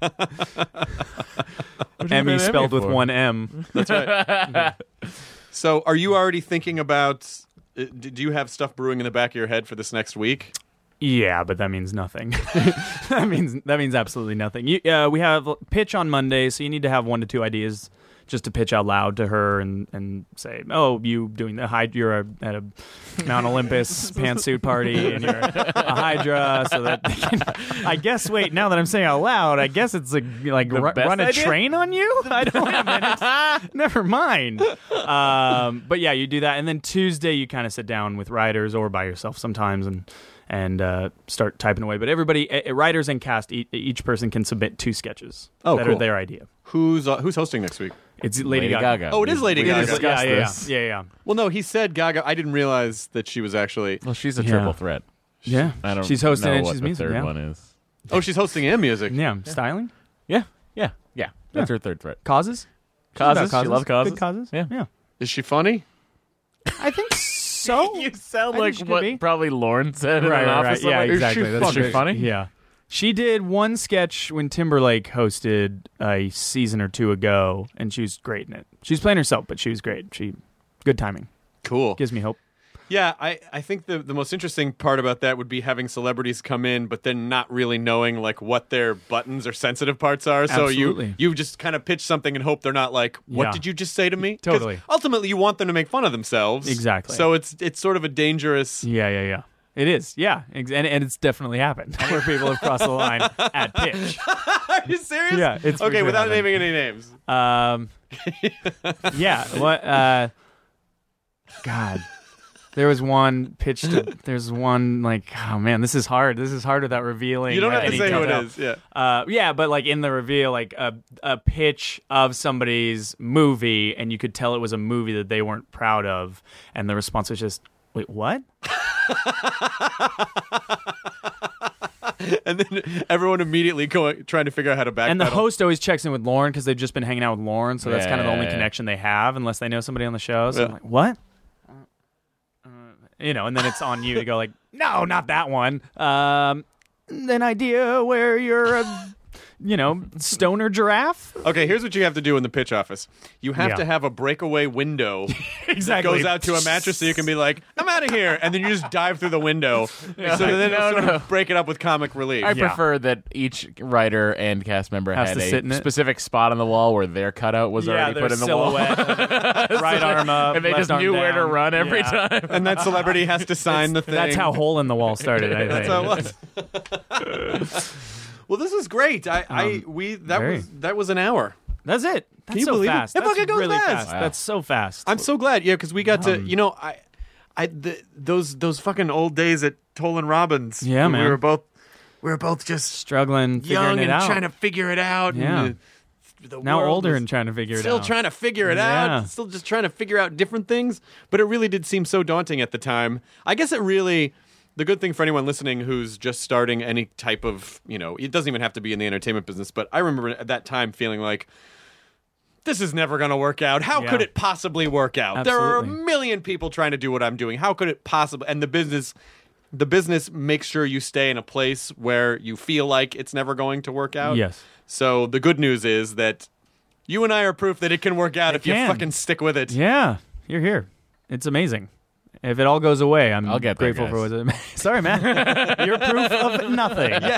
Emmy an spelled Emmy with for? one M. That's right. So, are you already thinking about? uh, d- Do you have stuff brewing in the back of your head for this next week? Yeah, but that means nothing. that means that means absolutely nothing. You, uh, we have pitch on Monday, so you need to have one to two ideas just to pitch out loud to her and, and say, oh, you doing the Hydra, you're a, at a Mount Olympus pantsuit party and you're a Hydra, so that they can, I guess. Wait, now that I'm saying out loud, I guess it's like like The ru- best run a idea? train on you. I don't have minutes. Never mind. Um, but yeah, you do that, and then Tuesday you kind of sit down with writers or by yourself sometimes and. and uh, start typing away. But everybody, uh, writers and cast, e- each person can submit two sketches Oh, that cool. are their idea. Who's uh, who's hosting next week? It's Lady, Lady Gaga. Gaga. Oh, it is Lady We Gaga. discussed Yeah, yeah, yeah, this. yeah, yeah. Well, no, he said Gaga. I didn't realize that she was actually. Well, she's a Yeah. triple threat. Yeah, I don't she's hosting know and what she's the music. third Yeah. one is. Oh, she's hosting and music. yeah, styling Yeah, yeah, yeah. That's her third threat. causes. She's Causes? about She loves causes? Good causes. Yeah. yeah. Is she funny? I think so. You sound I like think she could what be. probably Lauren said in right, an right, office. right. Yeah, somewhere. exactly. Is she That's funny? true. funny? Yeah. She did one sketch when Timberlake hosted a season or two ago, and she was great in it. She's playing herself, but she was great. She, good timing. Cool. Gives me hope. Yeah, I, I think the, the most interesting part about that would be having celebrities come in, but then not really knowing like what their buttons or sensitive parts are. So Absolutely. you you just kind of pitch something and hope they're not like, what Yeah. did you just say to me? 'Cause Totally. Ultimately, you want them to make fun of themselves. Exactly. So it's it's sort of a dangerous. Yeah, yeah, yeah. It is. Yeah, Ex- and and it's definitely happened where people have crossed the line at pitch. Are you serious? Yeah, it's for okay. sure Without happened. naming any names. Um, yeah. What? Uh, God. There was one pitch. To, there's one like, oh man, this is hard. This is hard without revealing. You don't have to any say who it detail. is. Yeah. Uh, yeah, but like in the reveal, like a a pitch of somebody's movie, and you could tell it was a movie that they weren't proud of, and the response was just, "Wait, what?" And then everyone immediately going trying to figure out how to backpedal. And the host always checks in with Lauren because they've just been hanging out with Lauren, so that's Yeah, kind of the yeah, only yeah. connection they have, unless they know somebody on the show. So Yeah. I'm like, what? Uh, you know, and then it's on you to go like, no, not that one. Um, an idea where you're a, you know, stoner giraffe. Okay, here's what you have to do in the pitch office. You have Yeah. to have a breakaway window Exactly. that goes out to a mattress so you can be like, I'm out of here. And then you just dive through the window. So then No, it'll sort no. of break it up with comic relief. I Yeah. prefer that each writer and cast member Has had to a sit in it. specific spot on the wall where their cutout was Yeah, already their put in the silhouette. wall. Right arm up, and they left just arm knew where to down. run every Yeah. time. And that celebrity has to sign the thing. That's how Hole in the Wall started, I think. That's how it was. Well, this was great. I, I Um, we that very. was that was an hour. That's it. That's you so believe it? fast. It That's fucking goes really fast. Wow. That's so fast. I'm so glad, yeah, because we got to, Um, you know, I, I, the, those those fucking old days at Toll and Robbins. Yeah, when man. We were both, we were both just struggling, figuring young it and out. trying to figure it out. Yeah. And the, the now world older was and trying to figure it still out. trying to figure it Yeah. out. Still just trying to figure out different things. But it really did seem so daunting at the time. I guess it really. The good thing for anyone listening who's just starting any type of, you know, it doesn't even have to be in the entertainment business, but I remember at that time feeling like, this is never going to work out. How Yeah. could it possibly work out? There are a Absolutely. million people trying to do what I'm doing. How could it possibly? And the business, the business makes sure you stay in a place where you feel like it's never going to work out. Yes. So the good news is that you and I are proof that it can work out It if you can. fucking stick with it. Yeah, you're here. It's amazing. If it all goes away, I'm I'll get there, grateful for guys. what it. Sorry, man. You're proof of nothing. Yeah,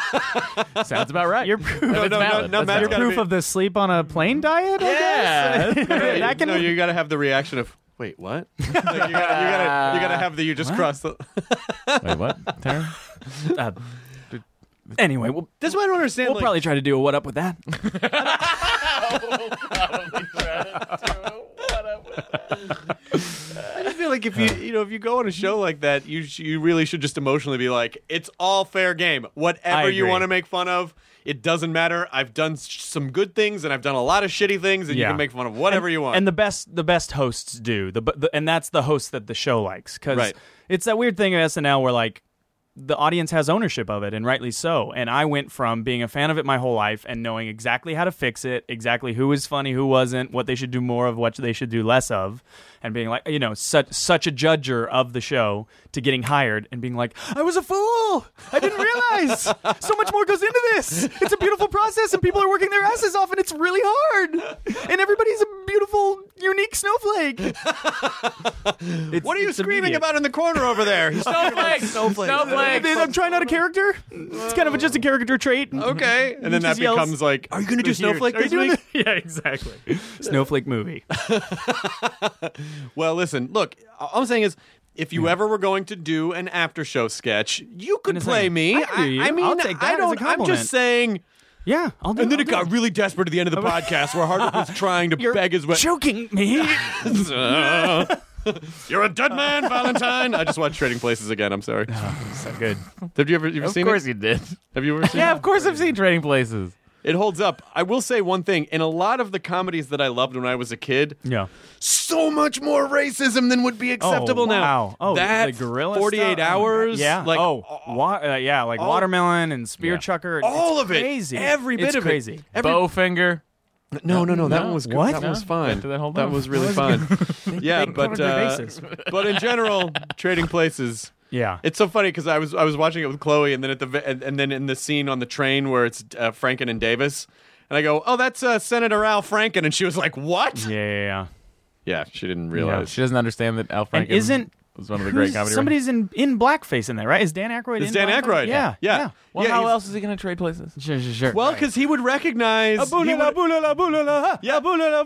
Sounds about right. you're proof. No, no, no, valid. no, That's Matt's You're gotta proof be- of the sleep on a plane diet. I Yeah. guess? that can. No, you got to have the reaction of, wait, what? Like, you gotta, you gotta, you gotta have the you just crossed the. Wait, what? Tara? uh, anyway, we'll, This is what I don't understand. we'll like, probably try to do a what up with that. I just feel like if you you know if you go on a show like that, you sh- you really should just emotionally be like, it's all fair game. Whatever I you agree. want to make fun of, It doesn't matter. I've done s- some good things and I've done a lot of shitty things, and Yeah. you can make fun of whatever and, you want. And the best the best hosts do. The, the and that's the host that the show likes, cuz Right. it's that weird thing at S N L where like the audience has ownership of it, and rightly so. And I went from being a fan of it my whole life and knowing exactly how to fix it, exactly who was funny, who wasn't, what they should do more of, what they should do less of, and being like, you know, such such a judger of the show, to getting hired and being like, I was a fool. I didn't realize so much more goes into this. It's a beautiful process, and people are working their asses off, and it's really hard. And everybody's a beautiful, unique snowflake. It's- what are you it's screaming immediate. about in the corner over there? He's Snowflake! Snowflake. Snowflake! I'm trying out a character. It's kind of just a character trait. Okay. And then that Just yells, becomes like, are you going to do "Here's- Snowflake are you this doing week? it?" Yeah, exactly. Snowflake movie. Well, listen, look, all I'm saying is, if you ever were going to do an after show sketch, you could And it's play like, me. I hear you. I mean, I'll take that I as a don't. I'm compliment. just saying. Yeah, I'll do And then I'll it do got really desperate at the end of the podcast, where Hardwick was trying to You're beg his way. choking me. You're a dead man, Valentine. I just watched Trading Places again. I'm sorry. So good. Have you ever, you ever Of seen course it? you did. Have you ever seen Yeah, it? of course I've seen Trading Places. It holds up. I will say one thing. In a lot of the comedies that I loved when I was a kid, Yeah. so much more racism than would be acceptable oh, now. wow. Oh, that the gorilla forty-eight stuff? hours. Yeah. Like, oh, wa- uh, yeah, like all- watermelon and spear Yeah. chucker. all It's of it. Crazy. Every bit it's of crazy. it. Every, Bowfinger. no, no, no. That No. one was good. What? That No? was fine. Did that hold that up? was really fun. yeah, They but covered their uh, bases. but in general, Trading Places. Yeah. It's so funny because I was I was watching it with Chloe, and then at the ve- and, and then in the scene on the train where it's uh, Franken and Davis, and I go, "Oh, that's uh, Senator Al Franken," and she was like, "What?" yeah, yeah, yeah. Yeah, she didn't realize. She doesn't understand that Al Franken And isn't was one of the great who's- comedy somebody's in, in blackface in there, right? Is Dan Aykroyd It's in Dan blackface? Aykroyd. Yeah. Yeah. Well, Yeah, how he's- else is he going to trade places? Sure, sure, sure. Well, because he would recognize he would- Yeah.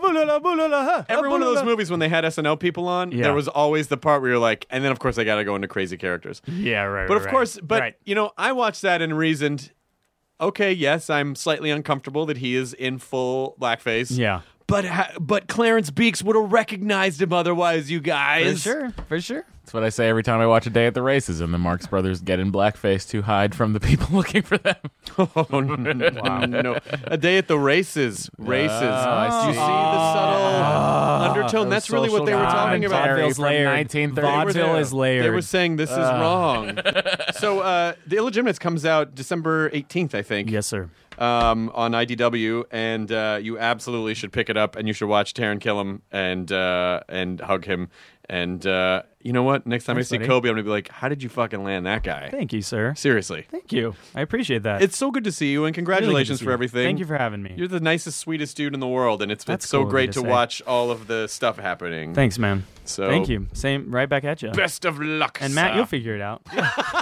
every one of those movies when they had S N L people on, Yeah. there was always the part where you're like, and then of course they got to go into crazy characters. Yeah, right. But right, of course, right. but right. you know, I watched that and reasoned, okay, yes, I'm slightly uncomfortable that he is in full blackface. Yeah. But ha- but Clarence Beeks would have recognized him otherwise, you For guys. sure, for sure. That's what I say every time I watch A Day at the Races, and the Marx Brothers get in blackface to hide from the people looking for them. Oh, wow. No. A Day at the Races. Races. I Do you see the subtle undertone? That's really what they were talking about. Vaudeville's from layered. nineteen thirty. Vaudeville is layered. They were saying this is wrong. So uh, The Illegitimates comes out December eighteenth, I think. Yes, sir. Um, on I D W, and uh, you absolutely should pick it up, and you should watch Taron Killam and uh, and hug him. And uh, you know what? Next time Thanks, I see buddy. Kobe, I'm gonna be like, "How did you fucking land that guy?" Thank you, sir. Seriously, Thank you. I appreciate that. it's so good to see you, and Really good to congratulations see for you. everything. Thank you for having me. You're the nicest, sweetest dude in the world, and it's That's it's so cool of you great to to say. watch all of the stuff happening. Thanks, man. So Thank you. Same. Right back at you. Best of luck, And Matt, sir. you'll figure it out.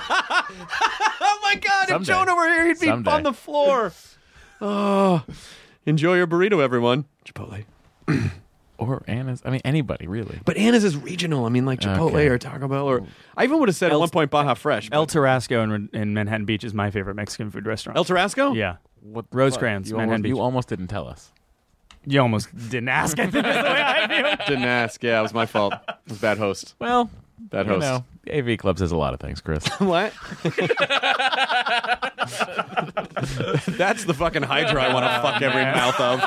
Oh my God! If Someday. Jonah were here, he'd be Someday. on the floor. Oh, enjoy your burrito, everyone. Chipotle. Or Anna's. I mean, anybody, really. But Anna's is regional. I mean, like Chipotle Okay. or Taco Bell, or I even would have said at El- one point Baja Fresh. El but- Tarasco in, in Manhattan Beach is my favorite Mexican food restaurant. El Tarasco? Yeah. What the Rosecrans, fuck? You Manhattan almost, Beach. you almost didn't tell us. You almost didn't ask. I think is the way I view it. Didn't ask. Yeah, it was my fault. It was bad host. Well, Bad you host. know, the A V Club says a lot of things, Chris. What? That's the fucking Hydra I want to fuck every mouth of.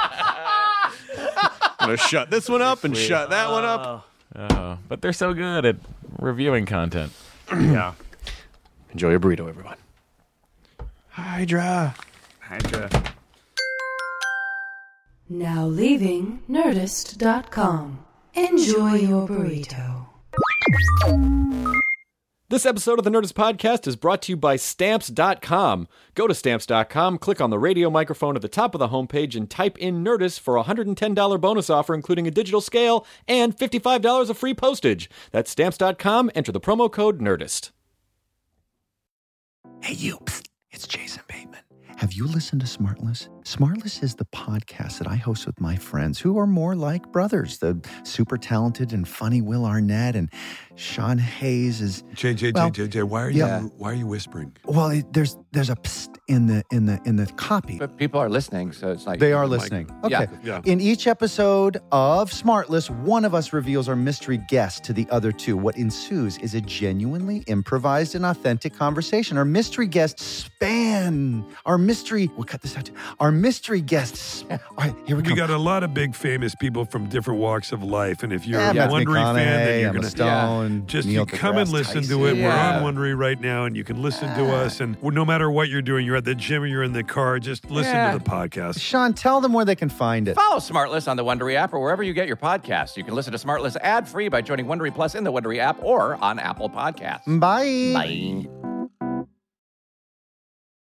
I'm going to shut this one up and shut that one up. Oh, but they're so good at reviewing content. Yeah. Enjoy your burrito, everyone. Hydra. Hydra. Now leaving Nerdist dot com. Enjoy your burrito. This episode of the Nerdist Podcast is brought to you by Stamps dot com. Go to Stamps dot com, click on the radio microphone at the top of the homepage, and type in Nerdist for a one hundred ten dollars bonus offer, including a digital scale and fifty-five dollars of free postage. That's Stamps dot com. Enter the promo code NERDIST. Hey, you. Psst. It's Jason Bateman. Have you listened to Smartless? Smartless is the podcast that I host with my friends who are more like brothers. The super talented and funny Will Arnett and Sean Hayes is J J well, J J J. Why are yeah. you why are you whispering? Well, it, there's there's a psst in the in the in the copy. But people are listening, so it's like They are like- listening. Yeah. Okay. Yeah. In each episode of Smartless, one of us reveals our mystery guest to the other two. What ensues is a genuinely improvised and authentic conversation. Our mystery guests span. Our mystery. We'll cut this out. Too. Our mystery guests. All right, here we go. We got a lot of big famous people from different walks of life, and if you're Yeah, a Matthew Wondery fan, then McConaughey, you're Emma gonna Stone, just Neil you come and deGrasse listen Tyson. to it. Yeah. We're on Wondery right now, and you can listen to us. And no matter what you're doing, you're at the gym or you're in the car, just listen Yeah. to the podcast. Sean, tell them where they can find it. Follow Smartless on the Wondery app or wherever you get your podcasts. You can listen to Smartless ad-free by joining Wondery Plus in the Wondery app or on Apple Podcasts. Bye. Bye.